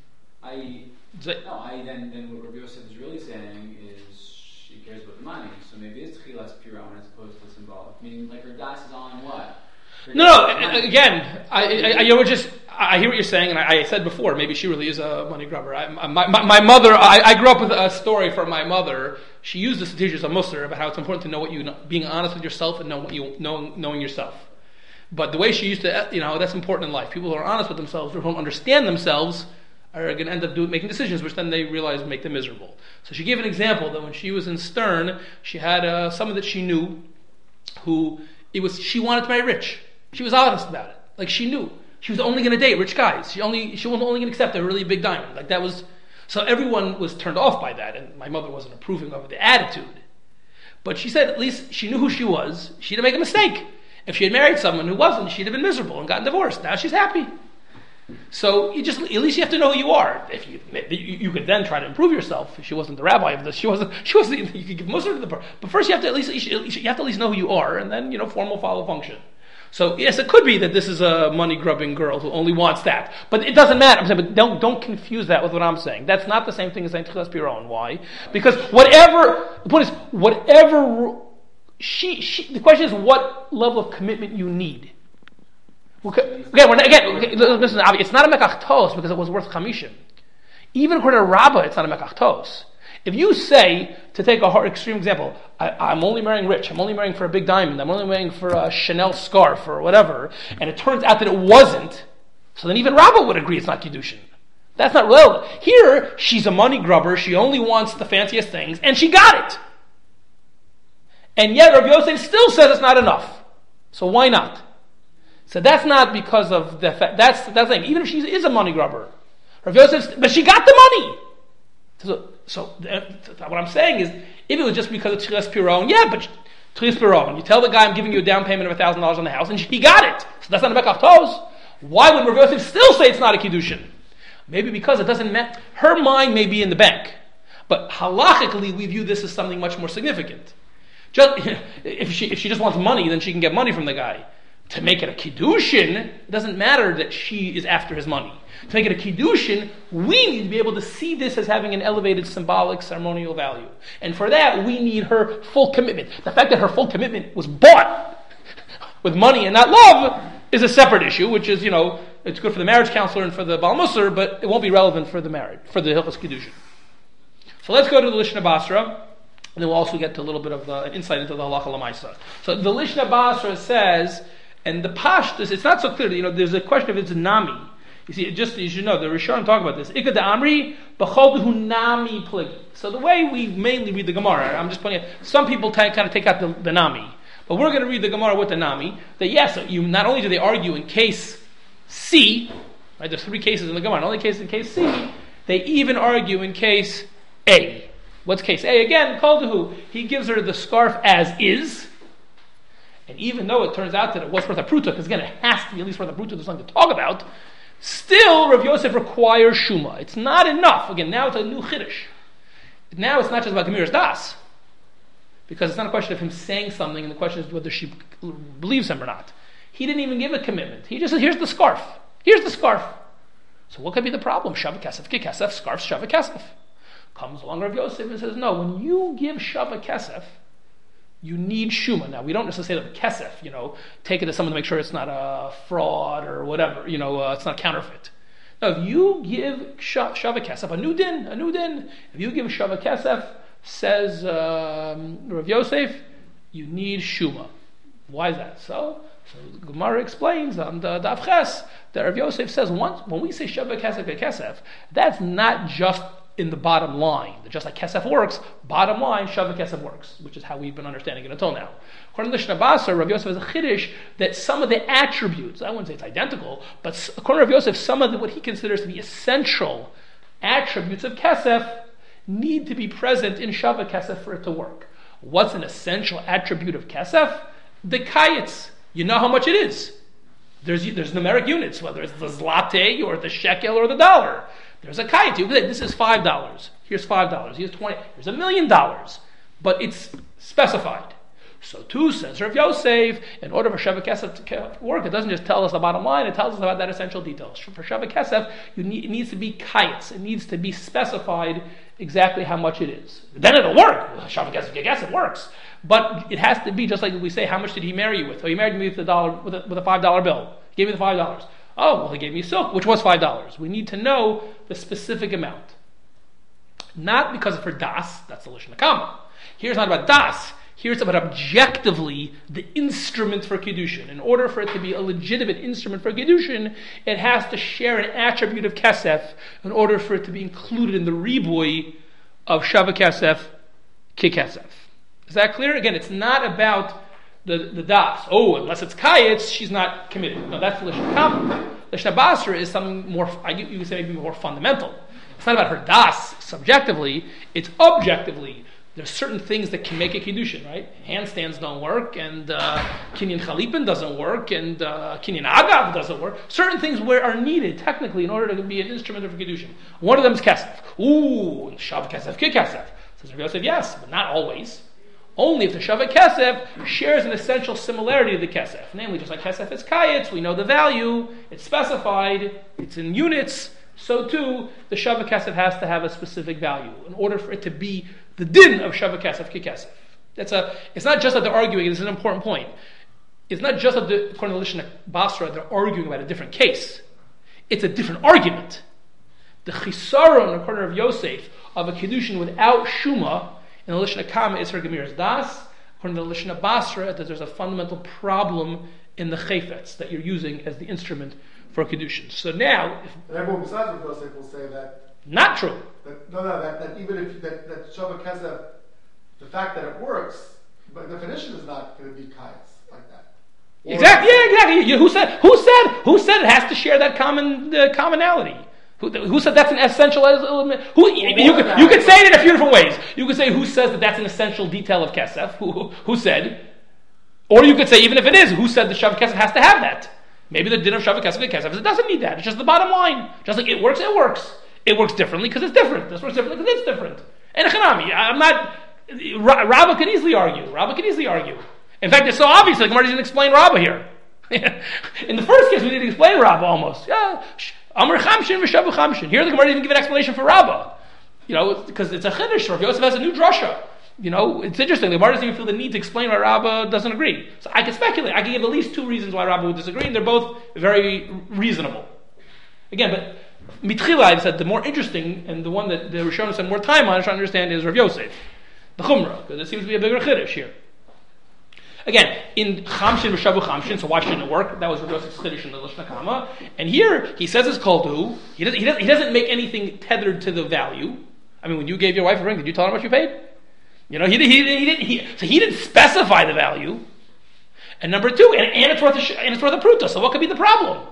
S3: Then what Rabbi Yosef is really saying is she cares about the money. So maybe it's tchilas piron as opposed to symbolic. Meaning, like her das is on what?
S2: No. Again, I hear what you're saying, and I said before, maybe she really is a money grubber. My mother, I grew up with a story from my mother. She used this to teach us a musar about how it's important to know what you know, being honest with yourself and knowing yourself. But the way she used to, that's important in life. People who are honest with themselves, who don't understand themselves, are going to end up making decisions which then they realize make them miserable. So she gave an example that when she was in Stern, she had someone that she knew who she wanted to marry rich. She was honest about it. Like she knew she was only going to date rich guys. She was only going to accept a really big diamond. Like that was, so everyone was turned off by that, and my mother wasn't approving of the attitude. But she said at least she knew who she was. She didn't make a mistake. If she had married someone who wasn't, she'd have been miserable and gotten divorced. Now she's happy. So at least you have to know who you are. If you could then try to improve yourself. She wasn't the rabbi of this. She wasn't. You could give Musar to the person. But first, you have to at least know who you are, and then form will follow function. So yes, it could be that this is a money grubbing girl who only wants that, but it doesn't matter. I'm saying, but don't confuse that with what I'm saying. That's not the same thing as saying tchilas piron. Why? Because the point is whatever the question is what level of commitment you need. Again, listen. It's not a mekach tos because it was worth chamishim. Even according to Rabbah, it's not a mekach tos. If you say, to take a hard, extreme example, I'm only marrying rich, I'm only marrying for a big diamond, I'm only marrying for a Chanel scarf or whatever, and it turns out that it wasn't, so then even Rabbah would agree it's not Kiddushin. That's not relevant. Here, she's a money grubber, she only wants the fanciest things, and she got it. And yet Rabbi Yosef still says it's not enough. So why not? So that's not because of the fact, that's the thing. Even if she is a money grubber, Rabbi Yosef, but she got the money. So what I'm saying is, if it was just because of tchilas piron, but tchilas piron, you tell the guy I'm giving you a down payment of $1,000 on the house, and he got it. So that's not a mekach tos. Why would Rabbi Yosef still say it's not a kiddushin? Maybe because it doesn't matter. Her mind may be in the bank, but halachically we view this as something much more significant. If she just wants money, then she can get money from the guy. To make it a kiddushin, it doesn't matter that she is after his money. To make it a kiddushin, we need to be able to see this as having an elevated symbolic, ceremonial value. And for that, we need her full commitment. The fact that her full commitment was bought with money and not love is a separate issue, which is, it's good for the marriage counselor and for the Baal Musar, but it won't be relevant for the marriage, for the Hilchos Kiddushin. So let's go to the Lishna Basra, and then we'll also get to a little bit of an insight into the Halacha L'maisa. So the Lishna Basra says, and the Pashtus, it's not so clear. There's a question of it's a nami. You see, you should know, the Rishonim talk about this. Ikad Amri, b'chol nami pligi. So the way we mainly read the Gemara, I'm just pointing out, some people kind of take out the nami. But we're going to read the Gemara with the nami, that yes, not only do they argue in case C, right, there's 3 cases in the Gemara, not only in case C, they even argue in case A. What's case A? Again, Koldehu, he gives her the scarf as is, and even though it turns out that it was worth a pruta, because again, it has to be at least worth a pruta, there's something to talk about, still Rav Yosef requires shuma. It's not enough. Again, now it's a new chiddush. Now it's not just about Gemiras Das, because it's not a question of him saying something, and the question is whether she believes him or not. He didn't even give a commitment. He just said, here's the scarf. Here's the scarf. So what could be the problem? Shava kesef ki kesef, scarf shava kesef. Comes along Rav Yosef and says, no, when you give shava kesef, you need shuma. Now, we don't necessarily say that kesef, take it to someone to make sure it's not a fraud or whatever, it's not counterfeit. Now, if you give shava kesef, a new din, if you give shava kesef, says Rav Yosef, you need shuma. Why is that? So Gemara explains on the Daf Ches that Rav Yosef says, when we say shava kesef, that's not just in the bottom line. Just like kesef works, bottom line, shava kesef works, which is how we've been understanding it until now. According to the Lishna Basra, Rav Yosef has a chiddush that some of the attributes, I wouldn't say it's identical, but according to Rav Yosef, some of what he considers to be essential attributes of kesef need to be present in shava kesef for it to work. What's an essential attribute of kesef? The kayetz. You know how much it is. There's numeric units, whether it's the zlate or the shekel or the dollar. There's a kayat. You can say, this is $5. Here's $5. Here's $20. Here's $1 million. But it's specified. So too, says Rav Yosef, in order for Sheva Kesef to work, it doesn't just tell us the bottom line, it tells us about that essential details. For Sheva Kesef, it needs to be kayats. It needs to be specified exactly how much it is. Then it'll work. Sheva Kesef works. But it has to be just like we say, how much did he marry you with? Oh, he married me with a $5 bill. He gave me the $5. Oh, well, he gave me silk, which was $5. We need to know the specific amount. Not because of her das, that's the Lishon HaKama. Here's not about das. Here it's about objectively the instrument for Kiddushin. In order for it to be a legitimate instrument for Kiddushin, it has to share an attribute of Kesef in order for it to be included in the ribui of Shava Kesef Kikesef. Is that clear? Again, it's not about the das. Oh, unless it's Kayetz, she's not committed. No, that's Lishon Kama. Lishon Basra is something more, you would say maybe more fundamental. It's not about her das subjectively, it's objectively. There's certain things that can make a kiddushin, right? Handstands don't work, and kinyan chalipin doesn't work, and kinyan agav doesn't work. Certain things are needed technically in order to be an instrument of kiddushin. One of them is kesef. Ooh, shav kesef, ki kesef. Says Rav Yosef, yes, but not always. Only if the shav kesef shares an essential similarity to the kesef. Namely, just like kesef is kayetz, we know the value, it's specified, it's in units. So too, the shav kesef has to have a specific value in order for it to be the din of Sheva Kesef Kikesef. It's not just that they're arguing, it's an important point. It's not just that, according to Lishon Basra, they're arguing about a different case. It's a different argument. The chisaron, according to Rav Yosef, of a Kiddushin without Shuma, in the Lishon HaKama is her Gemir's Das. According to the Lishon Basra, that there's a fundamental problem in the chayfetz that you're using as the instrument for Kiddushin. So now...
S5: And everyone besides Rav Yosef will say that...
S2: Not true.
S5: That even if that Shava Kesef, the fact that it works, by definition is not going to be kites like that.
S2: Exactly. Yeah, exactly. Who said it has to share that commonality? Who said that's an essential element? You could say it in a few different ways. You could say who says that that's an essential detail of Kesef? Who said? Or you could say even if it is, who said the Shava Kesef has to have that? Maybe the din of Shava Kesef is it doesn't need that. It's just the bottom line. Just like it works. It works differently because it's different. This works differently because it's different. And Hanami, I'm not... Rabbah can easily argue. In fact, it's so obvious that Gemara didn't explain Rabbah here. In the first case, we didn't explain Rabbah almost. Amr Chamshin v'Shavu Chamshin. Here the Gemara didn't even give an explanation for Rabbah. Because it's a Chiddush. Rav Yosef has a new drasha. It's interesting. The Gemara doesn't even feel the need to explain why Rabbah doesn't agree. So I can speculate. I can give at least two reasons why Rabbah would disagree, and they're both very reasonable. Again, but Mitchila said the more interesting and the one that the Rishonim spend more time on to understand is Rav Yosef, the Chumrah, because it seems to be a bigger chiddush here. Again, in Chamshin v'Shavu Chamshin, so why shouldn't it work? That was Rav Yosef's chiddush in the Lishon HaKama. And here he says it's called to. He doesn't make anything tethered to the value. I mean, when you gave your wife a ring, did you tell her how much you paid? He didn't specify the value. And number two, and it's worth a pruta. So what could be the problem?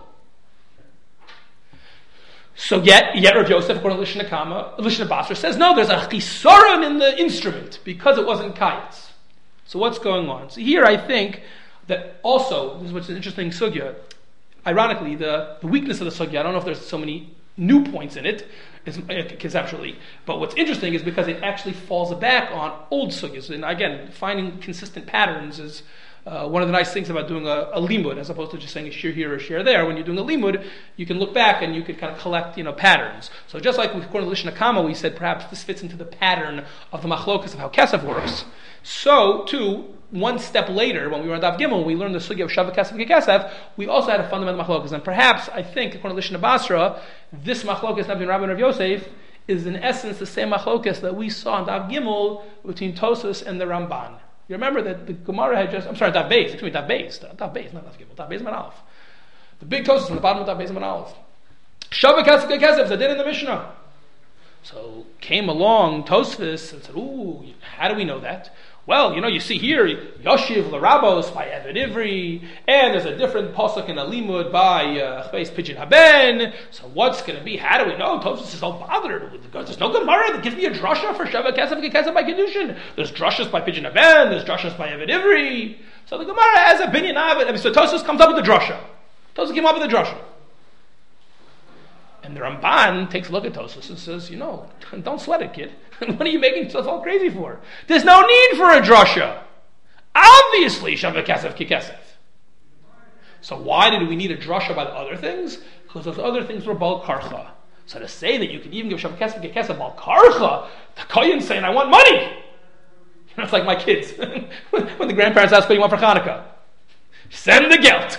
S2: So yet Rav Yosef, according to Lishon Basra, says no, there's a chisaron in the instrument because it wasn't kayetz. So what's going on? So here I think that also, this is what's an interesting sugya. Ironically, the weakness of the sugya, I don't know if there's so many new points in it, conceptually, but what's interesting is because it actually falls back on old sugyas. And again, finding consistent patterns is one of the nice things about doing a limud, as opposed to just saying a shir here or a shir there. When you're doing a limud, you can look back and you can kind of collect, patterns. So just like according to Lishon HaKama, we said perhaps this fits into the pattern of the machlokas of how kesef works. So too, one step later, when we were on Daf Gimel, we learned the sugya of Shava Kesef Kekesef. We also had a fundamental machlokas, and perhaps I think according to Lishon Basra, this machlokas between Rabbi and Rav Yosef is in essence the same machlokas that we saw in Daf Gimel between Tosfos and the Ramban. You remember that the Gemara had Daf Beis, not Daf Gimel, Daf Beis Man Aleph. The big Tosfos on the bottom of Daf Beis Man Aleph. Shava Kesef Kekesef is a din in the Mishnah. So came along Tosfos and said, "Ooh, how do we know that?" Well, you see here, Yoshiv L'Rabos by Eved Ivri, and there's a different pasuk in a limud by Chbeis Pidyon Haben. So what's going to be? How do we know? Tosfos is so bothered. There's no Gemara that gives me a drasha for Shava Kesef Kekesef by Kiddushin. There's drashas by Pidyon Haben, there's drashas by Eved Ivri. So the Gemara has a binyan of it. So Tosfos comes up with the drasha. Tosfos came up with a drasha. And the Ramban takes a look at Tosfos and says, don't sweat it, kid. What are you making yourself all crazy for? There's no need for a drasha. Obviously, Shaveh Kesef Ki Kesef. So why did we need a drasha about the other things? Because those other things were Bal Karcha. So to say that you can even give Shaveh Kesef Ki Kesef Bal Karcha, the Kohen's saying, I want money. It's like my kids. When the grandparents ask what you want for Hanukkah. Send the gelt.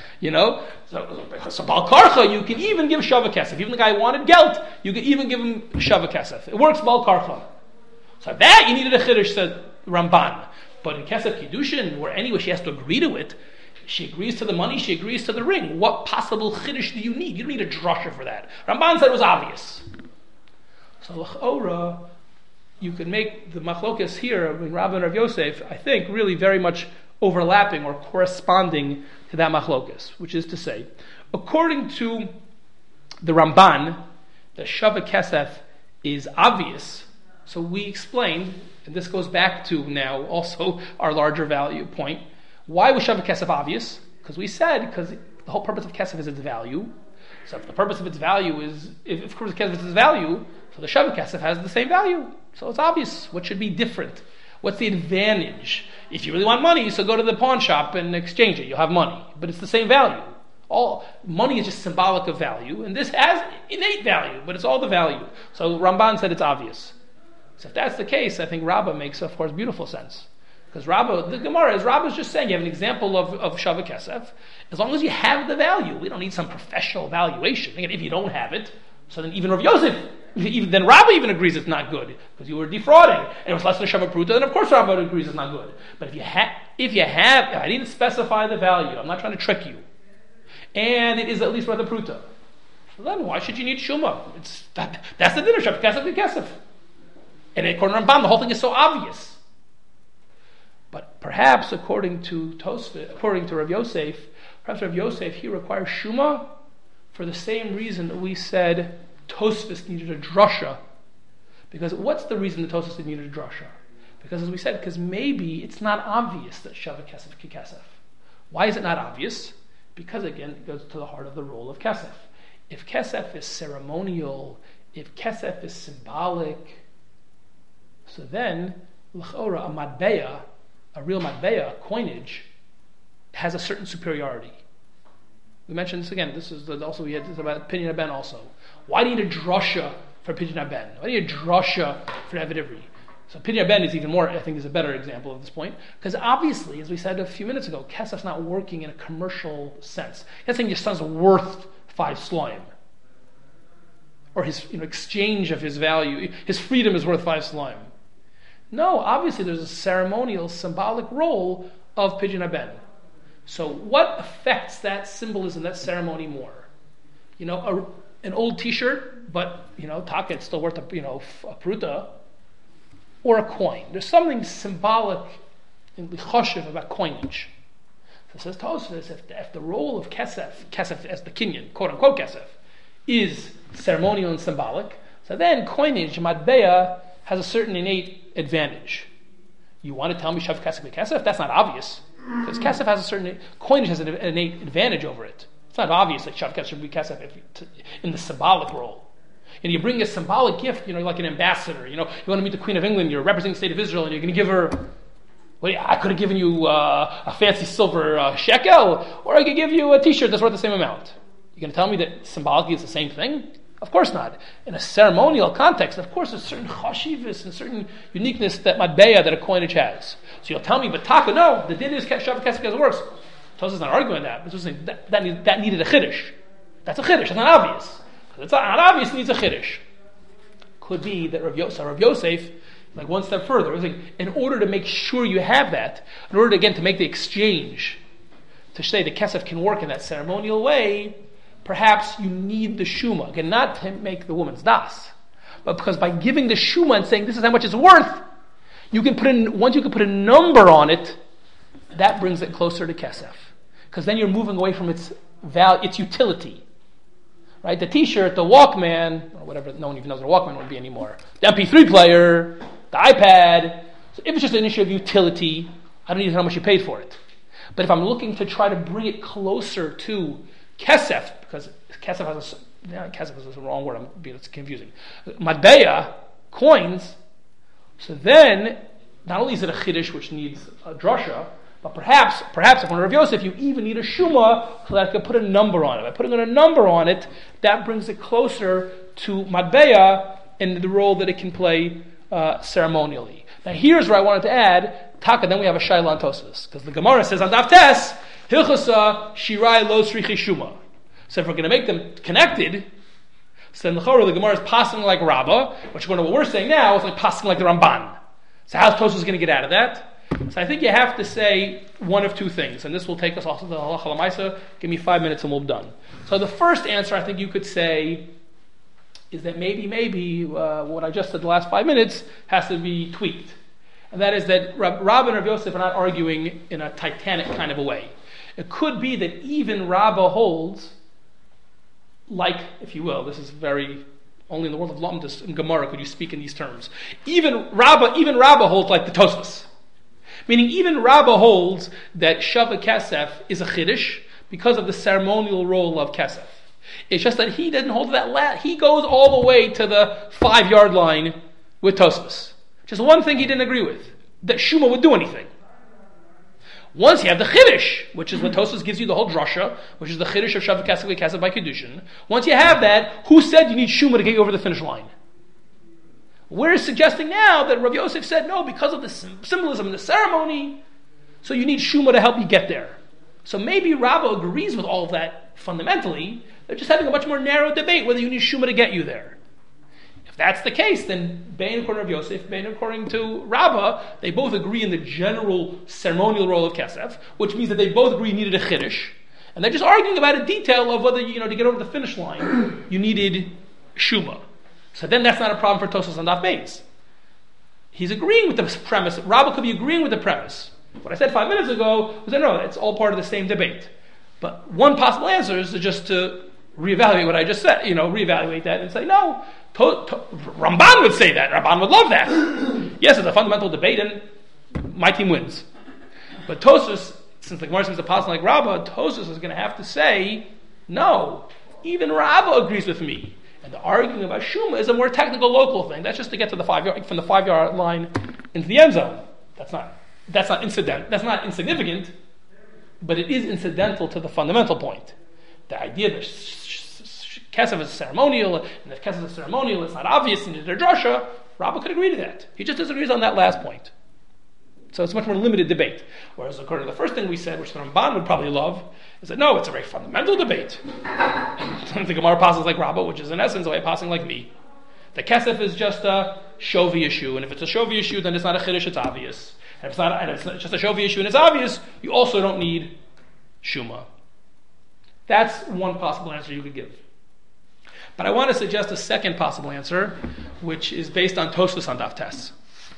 S2: So Bal Karcha, you can even give Shaveh Kesef. Even the guy who wanted gelt, you can even give him Shaveh Kesef. It works Bal Karcha. So that you needed a Chiddush, said Ramban. But in Kesef Kiddushin, where anyway she has to agree to it, she agrees to the money, she agrees to the ring. What possible Chiddush do you need? You don't need a drasha for that. Ramban said it was obvious. So l'chora, you can make the machlokas here between Rabbah and Rav Yosef, I think, really very much overlapping or corresponding to that machlokas, which is to say, according to the Ramban, the Shaveh Kesef is obvious. So we explained, and this goes back to now also our larger value point. Why was Shaveh Kesef obvious? Because we said, because the whole purpose of Kesef is its value. So if the purpose of its value is, if of course Kesef is its value, so the Shaveh Kesef has the same value. So it's obvious. What should be different? What's the advantage? If you really want money, so go to the pawn shop and exchange it. You'll have money. But it's the same value. All money is just symbolic of value, and this has innate value, but it's all the value. So Ramban said it's obvious. So if that's the case, I think Rabbah makes, of course, beautiful sense. Because the Gemara is just saying, you have an example of Shaveh Kesef. As long as you have the value, we don't need some professional valuation. Again, if you don't have it, so then even Rav Yosef, then Rabbah even agrees it's not good, because you were defrauding, and it was less than Shaveh Pruta, then of course Rabbah agrees it's not good. But if you have, I didn't specify the value, I'm not trying to trick you, and it is at least worth a Pruta, so then why should you need Shuma? That's the dinner, Shaveh Kesef, Kesef. And according to Ramban, the whole thing is so obvious. But perhaps according to Rav Yosef, perhaps Rav Yosef, he requires Shuma for the same reason that we said Tosfos needed a drasha. Because what's the reason that Tosfos needed a drasha? Because as we said, because maybe it's not obvious that Shaveh Kesef Ki Kesef. Why is it not obvious? Because again, it goes to the heart of the role of Kesef. If Kesef is ceremonial, if Kesef is symbolic, so then, l'chora, a matbeya, a real matbeya, coinage, has a certain superiority. We mentioned this again. This is also we had this about Pidyon Ben also. Why do you need a drasha for Pidyon Ben? Why do you need a drasha for Eved Ivri? So Pidyon Ben is even more, I think, is a better example of this point, because obviously, as we said a few minutes ago, Kesef's not working in a commercial sense. He's not saying your son's worth 5 sloim, or his exchange of his value, his freedom is worth 5 sloim. No, obviously there's a ceremonial, symbolic role of Pidyon Ben. So what affects that symbolism, that ceremony more? An old T-shirt, but taka, it's still worth a pruta, or a coin. There's something symbolic in lichoshev about coinage. So it says Tosfos, if the role of kesef as the kinyan, quote unquote kesef, is ceremonial and symbolic, so then coinage, matbeya, has a certain innate advantage. You want to tell me Shaveh Kesef Kesef? That's not obvious. Because Kesef has a certain, coinage has an innate advantage over it. It's not obvious that Shaveh Kesef Kesef in the symbolic role. And you bring a symbolic gift, like an ambassador. You want to meet the Queen of England, you're representing the state of Israel, and you're going to give her, I could have given you a fancy silver shekel, or I could give you a T-shirt that's worth the same amount. You're going to tell me that symbolically it's the same thing? Of course not. In a ceremonial context, of course, there's certain chashivas and certain uniqueness that matbeya, that a coinage has. So you'll tell me, but taka, no, the din is Shaveh Kesef Kesef works. Tosfos is not arguing that. But saying that needed a chiddush. That's a chiddush. It's not obvious. It's not obvious. It needs a chiddush. Could be that Rav Yosef, like one step further, was like, in order to make sure you have that, in order to make the exchange, to say the kesef can work in that ceremonial way, perhaps you need the shuma. Again, not to make the woman's das, but because by giving the shuma and saying this is how much it's worth, once you can put a number on it, that brings it closer to kesef. Because then you're moving away from its value, its utility. Right? The T-shirt, the Walkman, or whatever, no one even knows what a Walkman would be anymore. The MP3 player, the iPad. So if it's just an issue of utility, I don't need to know how much you paid for it. But if I'm looking to try to bring it closer to kesef, because kesef kesef is the wrong word, it's confusing. Matbeya, coins, so then, not only is it a chiddush which needs a drasha, but perhaps if on Rav Yosef you even need a shuma so that I could put a number on it. By putting a number on it, that brings it closer to matbeya and the role that it can play ceremonially. Now here's where I wanted to add, Taka, then we have a shayla on Tosfos, because the Gemara says on Daf Tes, Hilchasa Shirai Lo Srichi Shuma. So if we're going to make them connected, so then the Gemara is passing like Rabbah, which according to what we're saying now is like passing like the Ramban. So how's Tosfos going to get out of that? So I think you have to say one of two things, and this will take us also to the Halacha L'Maisa. Give me 5 minutes and we'll be done. So the first answer I think you could say is that maybe what I just said the last 5 minutes has to be tweaked. And that is that Rabbah and Rav Yosef are not arguing in a Titanic kind of a way. It could be that even Rabbah holds, like, if you will, this is very, only in the world of Lamdas and Gemara could you speak in these terms. Even Rabbah holds like the Tosfos. Meaning even Rabbah holds that Shava Kesef is a Chiddush because of the ceremonial role of Kesef. It's just that he didn't hold that he goes all the way to the 5-yard line with Tosfos. Just one thing he didn't agree with, that Shuma would do anything. Once you have the Chiddush, which is what Tosfos gives you the whole drasha, which is the Chiddush of Shava Kesef by Kedushin, once you have that, who said you need Shuma to get you over the finish line? We're suggesting now that Rav Yosef said, no, because of the symbolism in the ceremony, so you need Shuma to help you get there. So maybe Rabbah agrees with all of that fundamentally. They're just having a much more narrow debate whether you need Shuma to get you there. If that's the case, then Bein according to Rav Yosef, Bein according to Rabbah, they both agree in the general ceremonial role of Kesef, which means that they both agree you needed a Chiddush. And they're just arguing about a detail of whether, to get over the finish line, you needed Shuma. So then that's not a problem for Tosfos on Daf Beis. He's agreeing with the premise. Rabbah could be agreeing with the premise. What I said 5 minutes ago was that no, it's all part of the same debate. But one possible answer is just to reevaluate what I just said, reevaluate that and say, no, Ramban would say that. Ramban would love that. Yes, it's a fundamental debate and my team wins. But Tosfos, since the Gemara seems to pass like Rabbah, Tosfos is going to have to say, no, even Rabbah agrees with me. And the arguing about Shuma is a more technical local thing. That's just to get to the 5-yard, from the 5-yard line into the end zone. That's not insignificant, but it is incidental to the fundamental point. The idea that Kesef is ceremonial, and if Kesef is ceremonial, it's not obvious in the drasha, Rabbah could agree to that. He just disagrees on that last point. So it's a much more limited debate. Whereas according to the first thing we said, which the Ramban would probably love, is that no, it's a very fundamental debate. And the Gemara passes like Rabbah, which is in essence a way of passing like me. The Kesef is just a Shovi issue, and if it's a Shovi issue, then it's not a Chiddush, it's obvious. And if it's just a Shovi issue and it's obvious, you also don't need Shuma. That's one possible answer you could give. But I want to suggest a second possible answer, which is based on Tosfos on Daf Tes.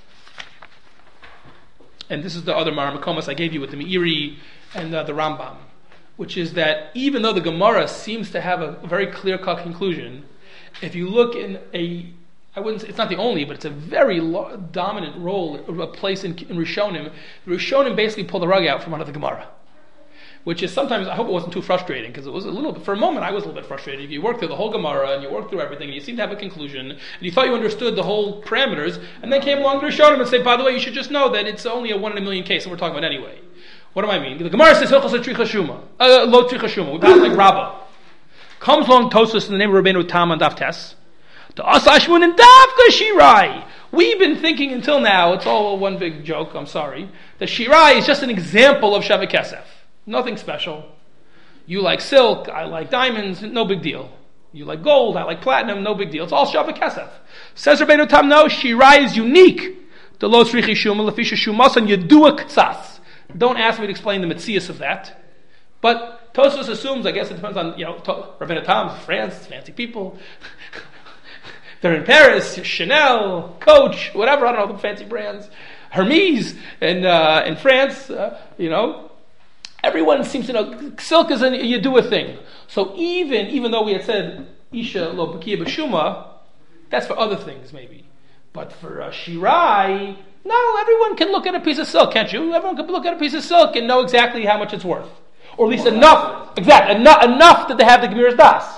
S2: And this is the other Maramakomas I gave you with the Meiri and the Rambam, which is that even though the Gemara seems to have a very clear-cut conclusion, if you look in it's not the only, but it's a very dominant role, a place in Rishonim. The Rishonim basically pull the rug out from under the Gemara, which is sometimes, I hope it wasn't too frustrating, because it was for a moment I was a little bit frustrated. If you work through the whole Gemara, and you work through everything, and you seem to have a conclusion, and you thought you understood the whole parameters, and then came along to Rishonim and say, by the way, you should just know that it's only a 1 in a million case, and we're talking about anyway. What do I mean? The Gemara says, Hilchos Tricha Shuma, Lo Tricha Shuma, we pass like Rabbah. Comes along Tosfos in the name of Rabbeinu Tam on Daf Tes, to Asa Shmun and Davka Shirai. We've been thinking until now, it's all one big joke, I'm sorry, that Shirai is just an example of Shava Kesef. Nothing special. You like silk, I like diamonds, no big deal. You like gold, I like platinum, no big deal. It's all Shava Kesef. Says Rabbeinu Tam, no, Shirai is unique. The Lo Tzrichi Shuma, Lefisha Shumas, and Yedua Ktsas. Don't ask me to explain the Metzias of that. But Tosfos assumes, I guess it depends on, Rabbeinu Tam, France, fancy people. They're in Paris, Chanel, Coach, whatever, I don't know, the fancy brands. Hermes in France, Everyone seems to know silk is a Yedua thing. So even though we had said Isha lo Bakiya b'Shuma, that's for other things maybe. But for Shirai, no, everyone can look at a piece of silk, can't you? Everyone can look at a piece of silk and know exactly how much it's worth. Or at least enough that they have the Gemiras Das.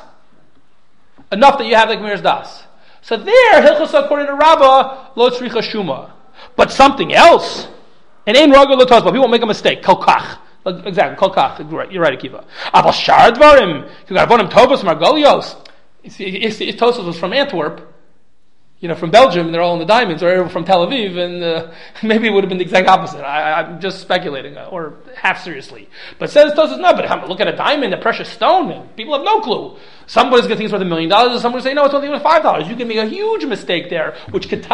S2: Enough that you have the Gemiras Das. So there, Hilchos according to Rabbah, Lo Tzricha Shuma. But something else, and Ein Ragel Lo Tosba, people won't make a mistake, Kolkach. Exactly, Kolkach, you're right, Akiva. Abal Shar Dvarim, you got Avonim Tovos Margolios. You see, Tosfos was from Antwerp, from Belgium, and they're all in the diamonds, or from Tel Aviv, and maybe it would have been the exact opposite. I'm just speculating, or half seriously. But says Tosfos, no, but look at a diamond, a precious stone, and people have no clue. Somebody's going to think it's worth $1 million, and someone will say, no, it's only worth $5. You can make a huge mistake there, which could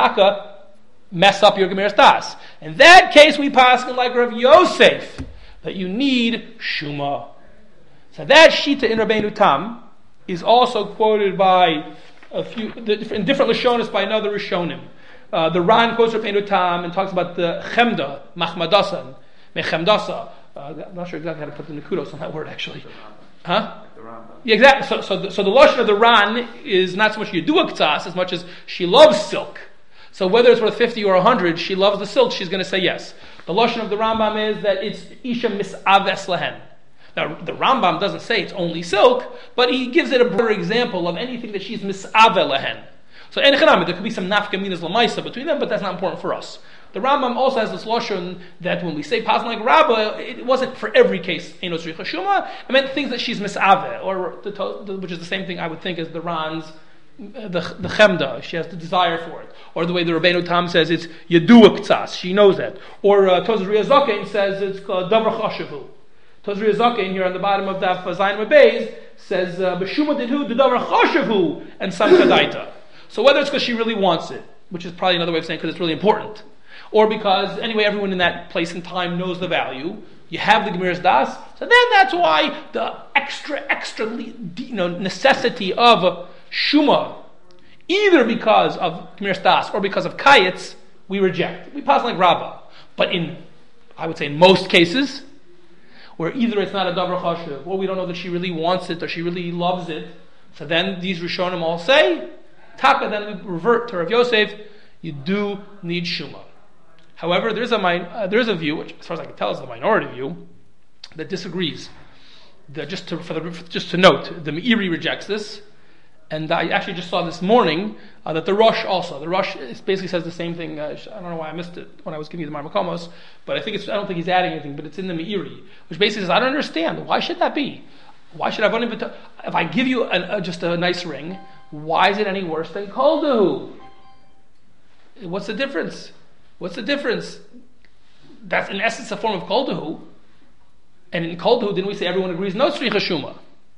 S2: mess up your Gemiras Das. In that case, we pass like Rav Yosef, that you need Shuma. So that Shita in Rabbeinu Tam is also quoted by a few, in different Lashonis by another Rishonim. The Ran quotes Rabbeinu Tam and talks about the Chemda, Machmadasan, Mechemdasa. I'm not sure exactly how to put the Nekudos on that word actually. Huh? Yeah, exactly. So the Lashon of the Ran is not so much Yedua K'tzas as much as she loves silk. So whether it's worth 50 or 100, she loves the silk, she's going to say yes. The Lashon of the Rambam is that it's Isha Mis'aves Lehen. Now, the Rambam doesn't say it's only silk, but he gives it a broader example of anything that she's Mis'ave Lehen. So, there could be some nafka minas lamaisa between them, but that's not important for us. The Rambam also has this Lashon that when we say Pasn like Rabbah, it wasn't for every case, Eino Tzricha Shuma, it meant things that she's Mis'ave, or which is the same thing I would think as the Ran's the chemda, she has the desire for it. Or the way the Rabbeinu Tam says it's Yedua K'tzas, she knows that. Or Toz Riyah Zaken says it's Davar Chashavu. Toz Riyah Zaken here on the bottom of Daf Zayin Mabeis says B'shuma Didhu Davar Chashavu and Sam Kadaita. So whether it's because she really wants it, which is probably another way of saying because it's really important, or because anyway everyone in that place and time knows the value, you have the Gemiras Das, so then that's why the extra necessity of Shuma, either because of Gemiras Das or because of Kayetz, we reject. We pass like Rabbah. But I would say in most cases, where either it's not a Davar Chashuv, or we don't know that she really wants it, or she really loves it, so then these Rishonim all say, Taka, then we revert to Rav Yosef, you do need Shuma. However, there's a view, which as far as I can tell is the minority view, that disagrees. Just to note, the Meiri rejects this, and I actually just saw this morning that the Rosh also. The Rosh basically says the same thing. I don't know why I missed it when I was giving you the Marmakomos, but I don't think he's adding anything, but it's in the Meiri, which basically says, I don't understand. Why should that be? Why should if I give you just a nice ring, why is it any worse than Koldahu? What's the difference? That's in essence a form of Koldahu. And in Koldahu, didn't we say everyone agrees no Tzricha Shuma?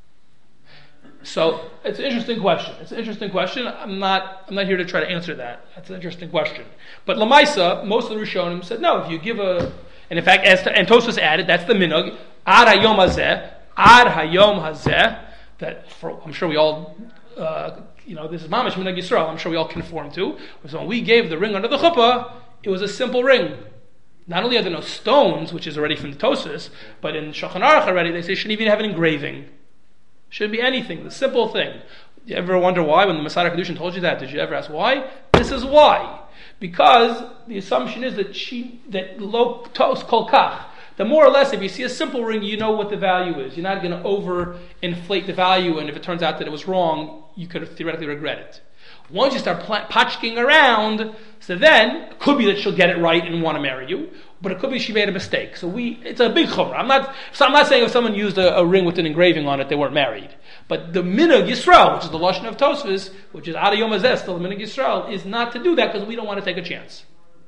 S2: So it's an interesting question. I'm not here to try to answer that. That's an interesting question. But Lamaisa, most of the Rishonim said no. If you give and in fact, and Tosfos added, that's the minhag ad hayom hazeh. That I'm sure we all, this is mamash minhag Yisrael. I'm sure we all conform to. So when we gave the ring under the chuppah, it was a simple ring. Not only are there no stones, which is already from the Tosfos, but in Shulchan Aruch already they say shouldn't even have an engraving. Shouldn't be anything. The simple thing. You ever wonder why when the Masada Kedushin told you that? Did you ever ask why? This is why. Because the assumption is that lo tos kol kach. The more or less, if you see a simple ring, you know what the value is. You're not going to over-inflate the value, and if it turns out that it was wrong, you could theoretically regret it. Once you start patchking around, so then it could be that she'll get it right and want to marry you, but it could be she made a mistake. So it's a big chumrah. I'm not saying if someone used a ring with an engraving on it, they weren't married. But the minhag Yisrael, which is the lashon of Tosfos, which is ad hayom hazeh, still the minhag Yisrael, is not to do that because we don't want to take a chance.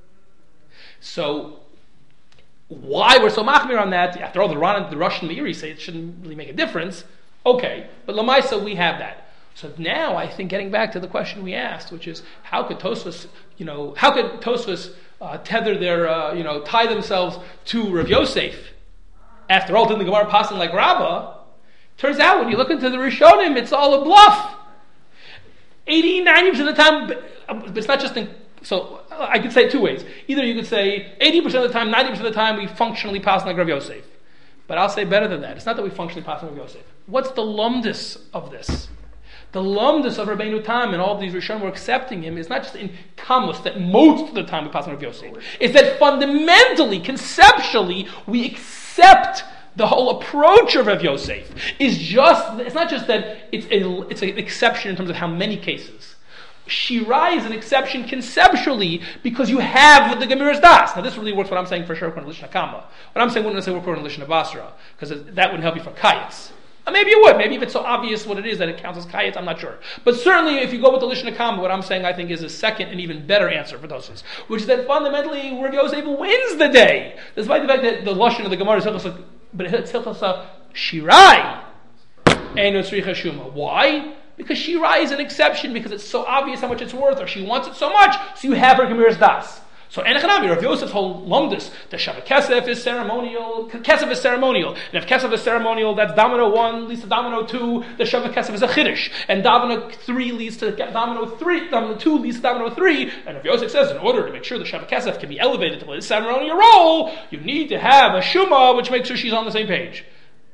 S2: So why we're so machmir on that? After all, the Rosh and Meiri say it shouldn't really make a difference. Okay, but Lamaisa we have that. So now I think getting back to the question we asked, which is how could Tosfos tether their, tie themselves to Rav Yosef? After all, didn't the Gemara pass like Rabbah? Turns out when you look into the Rishonim, it's all a bluff. 80-90% of the time, but it's not just so I could say it two ways. Either you could say 80% of the time, 90% of the time, we functionally pass like Rav Yosef. But I'll say better than that. It's not that we functionally pass like Rav Yosef. What's the lumdus of this? The lumdus of Rabbeinu Tam and all these Rishonim were accepting him is not just in Kamus that most of the time we pass on Rav Yosef. It's that fundamentally, conceptually, we accept The whole approach of Rav Yosef is it's not just that it's an exception in terms of how many cases. Shirai is an exception conceptually because you have the Gemira's Das. Now this really works what I'm saying for sure according to Lishna Kama. What I'm saying wouldn't necessarily work according to Lishna Basra, because that wouldn't help you for Kayetz. Maybe it would. Maybe if it's so obvious what it is that it counts as Kayetz, I'm not sure. But certainly if you go with the Lishna Kama, what I'm saying I think is a second and even better answer for Tosfos, which is that fundamentally Rav Yosef wins the day. Despite the fact that the Lashon of the Gemara is Hilchos, but it's Hilchos Shirai. Eino Tzricha Shuma. Why? Because Shirai is an exception because it's so obvious how much it's worth, or she wants it so much, so you have her Gemira's Das. So Enechanami, Rav Yosef's whole lumdus, the Shabbat Kesef is ceremonial, Kesef is ceremonial, and if Kesef is ceremonial, that's Domino 1 leads to Domino 2, the Shabbat Kesef is a Chiddush, and Domino 3 leads to Domino 3, Domino 2 leads to Domino 3, and Rav Yosef says, in order to make sure the Shabbat Kesef can be elevated to the ceremonial role, you need to have a Shuma, which makes sure she's on the same page.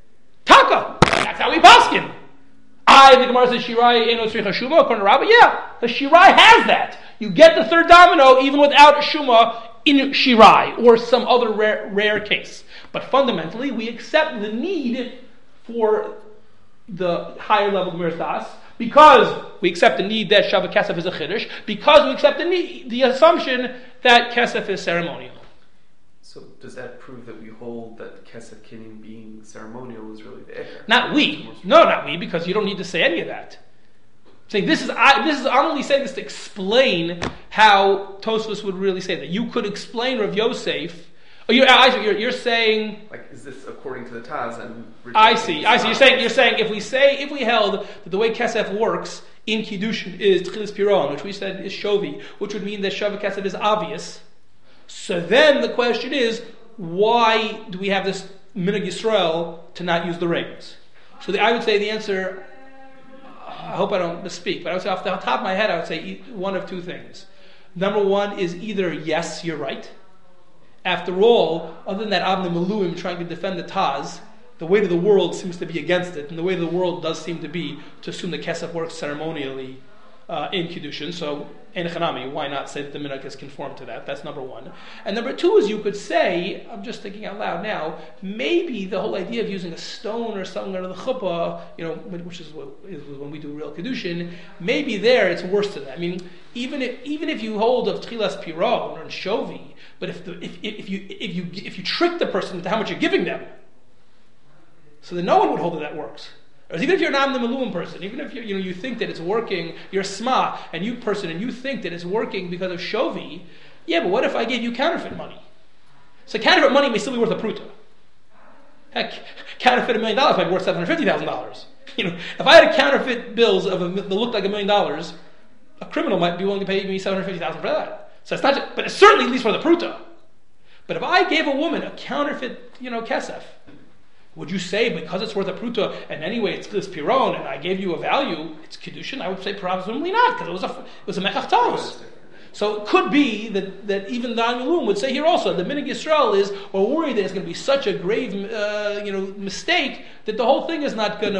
S2: Taka! That's how we paskin. The Gemara says Shirai Eino Tzricha Shuma, according to Rabbi, yeah, the Shirai has that. You get the third domino even without a Shuma in Shirai, or some other rare case. But fundamentally, we accept the need for the higher level Gemira's Das, because we accept the need that Shabbat Kesef is a Chiddush, because we accept the assumption that Kesef is ceremonial.
S4: So does that prove that we hold that Kesef Kinyan being ceremonial is really the Eker?
S2: Not we. No, not we, because you don't need to say any of that. Saying I'm only saying this to explain how Tosfos would really say that. You could explain Rav Yosef. You're saying,
S4: like, is this according to the Taz? And
S2: I see. You're saying if we held that the way Kesef works in Kiddushin is Tchilas Piron, which we said is Shovi, which would mean that Shabbat Kesef is obvious. So then the question is, why do we have this Minhag Yisrael to not use the rings? So I would say the answer, I hope I don't misspeak, but I would say off the top of my head, I would say one of two things. Number one is either, yes, you're right. After all, other than that Avnei Miluim trying to defend the Taz, the weight of the world seems to be against it, and the weight of the world does seem to be to assume that Kesef works ceremonially in Kiddushin, so Enechanami, why not say that the minhag is conformed to that? That's number one. And number two is you could say, I'm just thinking out loud now, maybe the whole idea of using a stone or something under the chuppah, which is when we do real Kiddushin, maybe there it's worse than that. I mean, even if you hold of Tchilas Piron or Shovi, but if you trick the person into how much you're giving them, so then no one would hold that works. Or even if you're not an Avnei Miluim person, even if you think that it's working, you're a Sma, and you think that it's working because of Shovi, yeah, but what if I gave you counterfeit money? So counterfeit money may still be worth a pruta. Heck, counterfeit $1 million might be worth $750,000. If I had counterfeit bills that looked like $1 million, a criminal might be willing to pay me $750,000 for that. So it's not just, but it's certainly at least for the pruta. But if I gave a woman a counterfeit, Kesef, would you say because it's worth a pruta and anyway it's this piron and I gave you a value, it's Kiddushin? I would say presumably not, because it was a mechach talos. So it could be that even the Avnei Miluim would say here also the Minhag Yisrael is, we're worried that it's going to be such a grave mistake that the whole thing is not going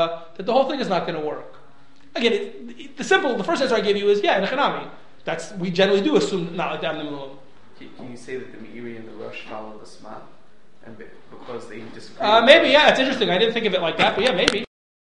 S2: to work. Again, the first answer I gave you is in Echanami. We generally do assume not like the Avnei Miluim.
S4: Can you say that the Meiri and the Rosh follow the Sma? And because they disagree?
S2: Maybe, yeah, it's interesting. I didn't think of it like that, but yeah, maybe.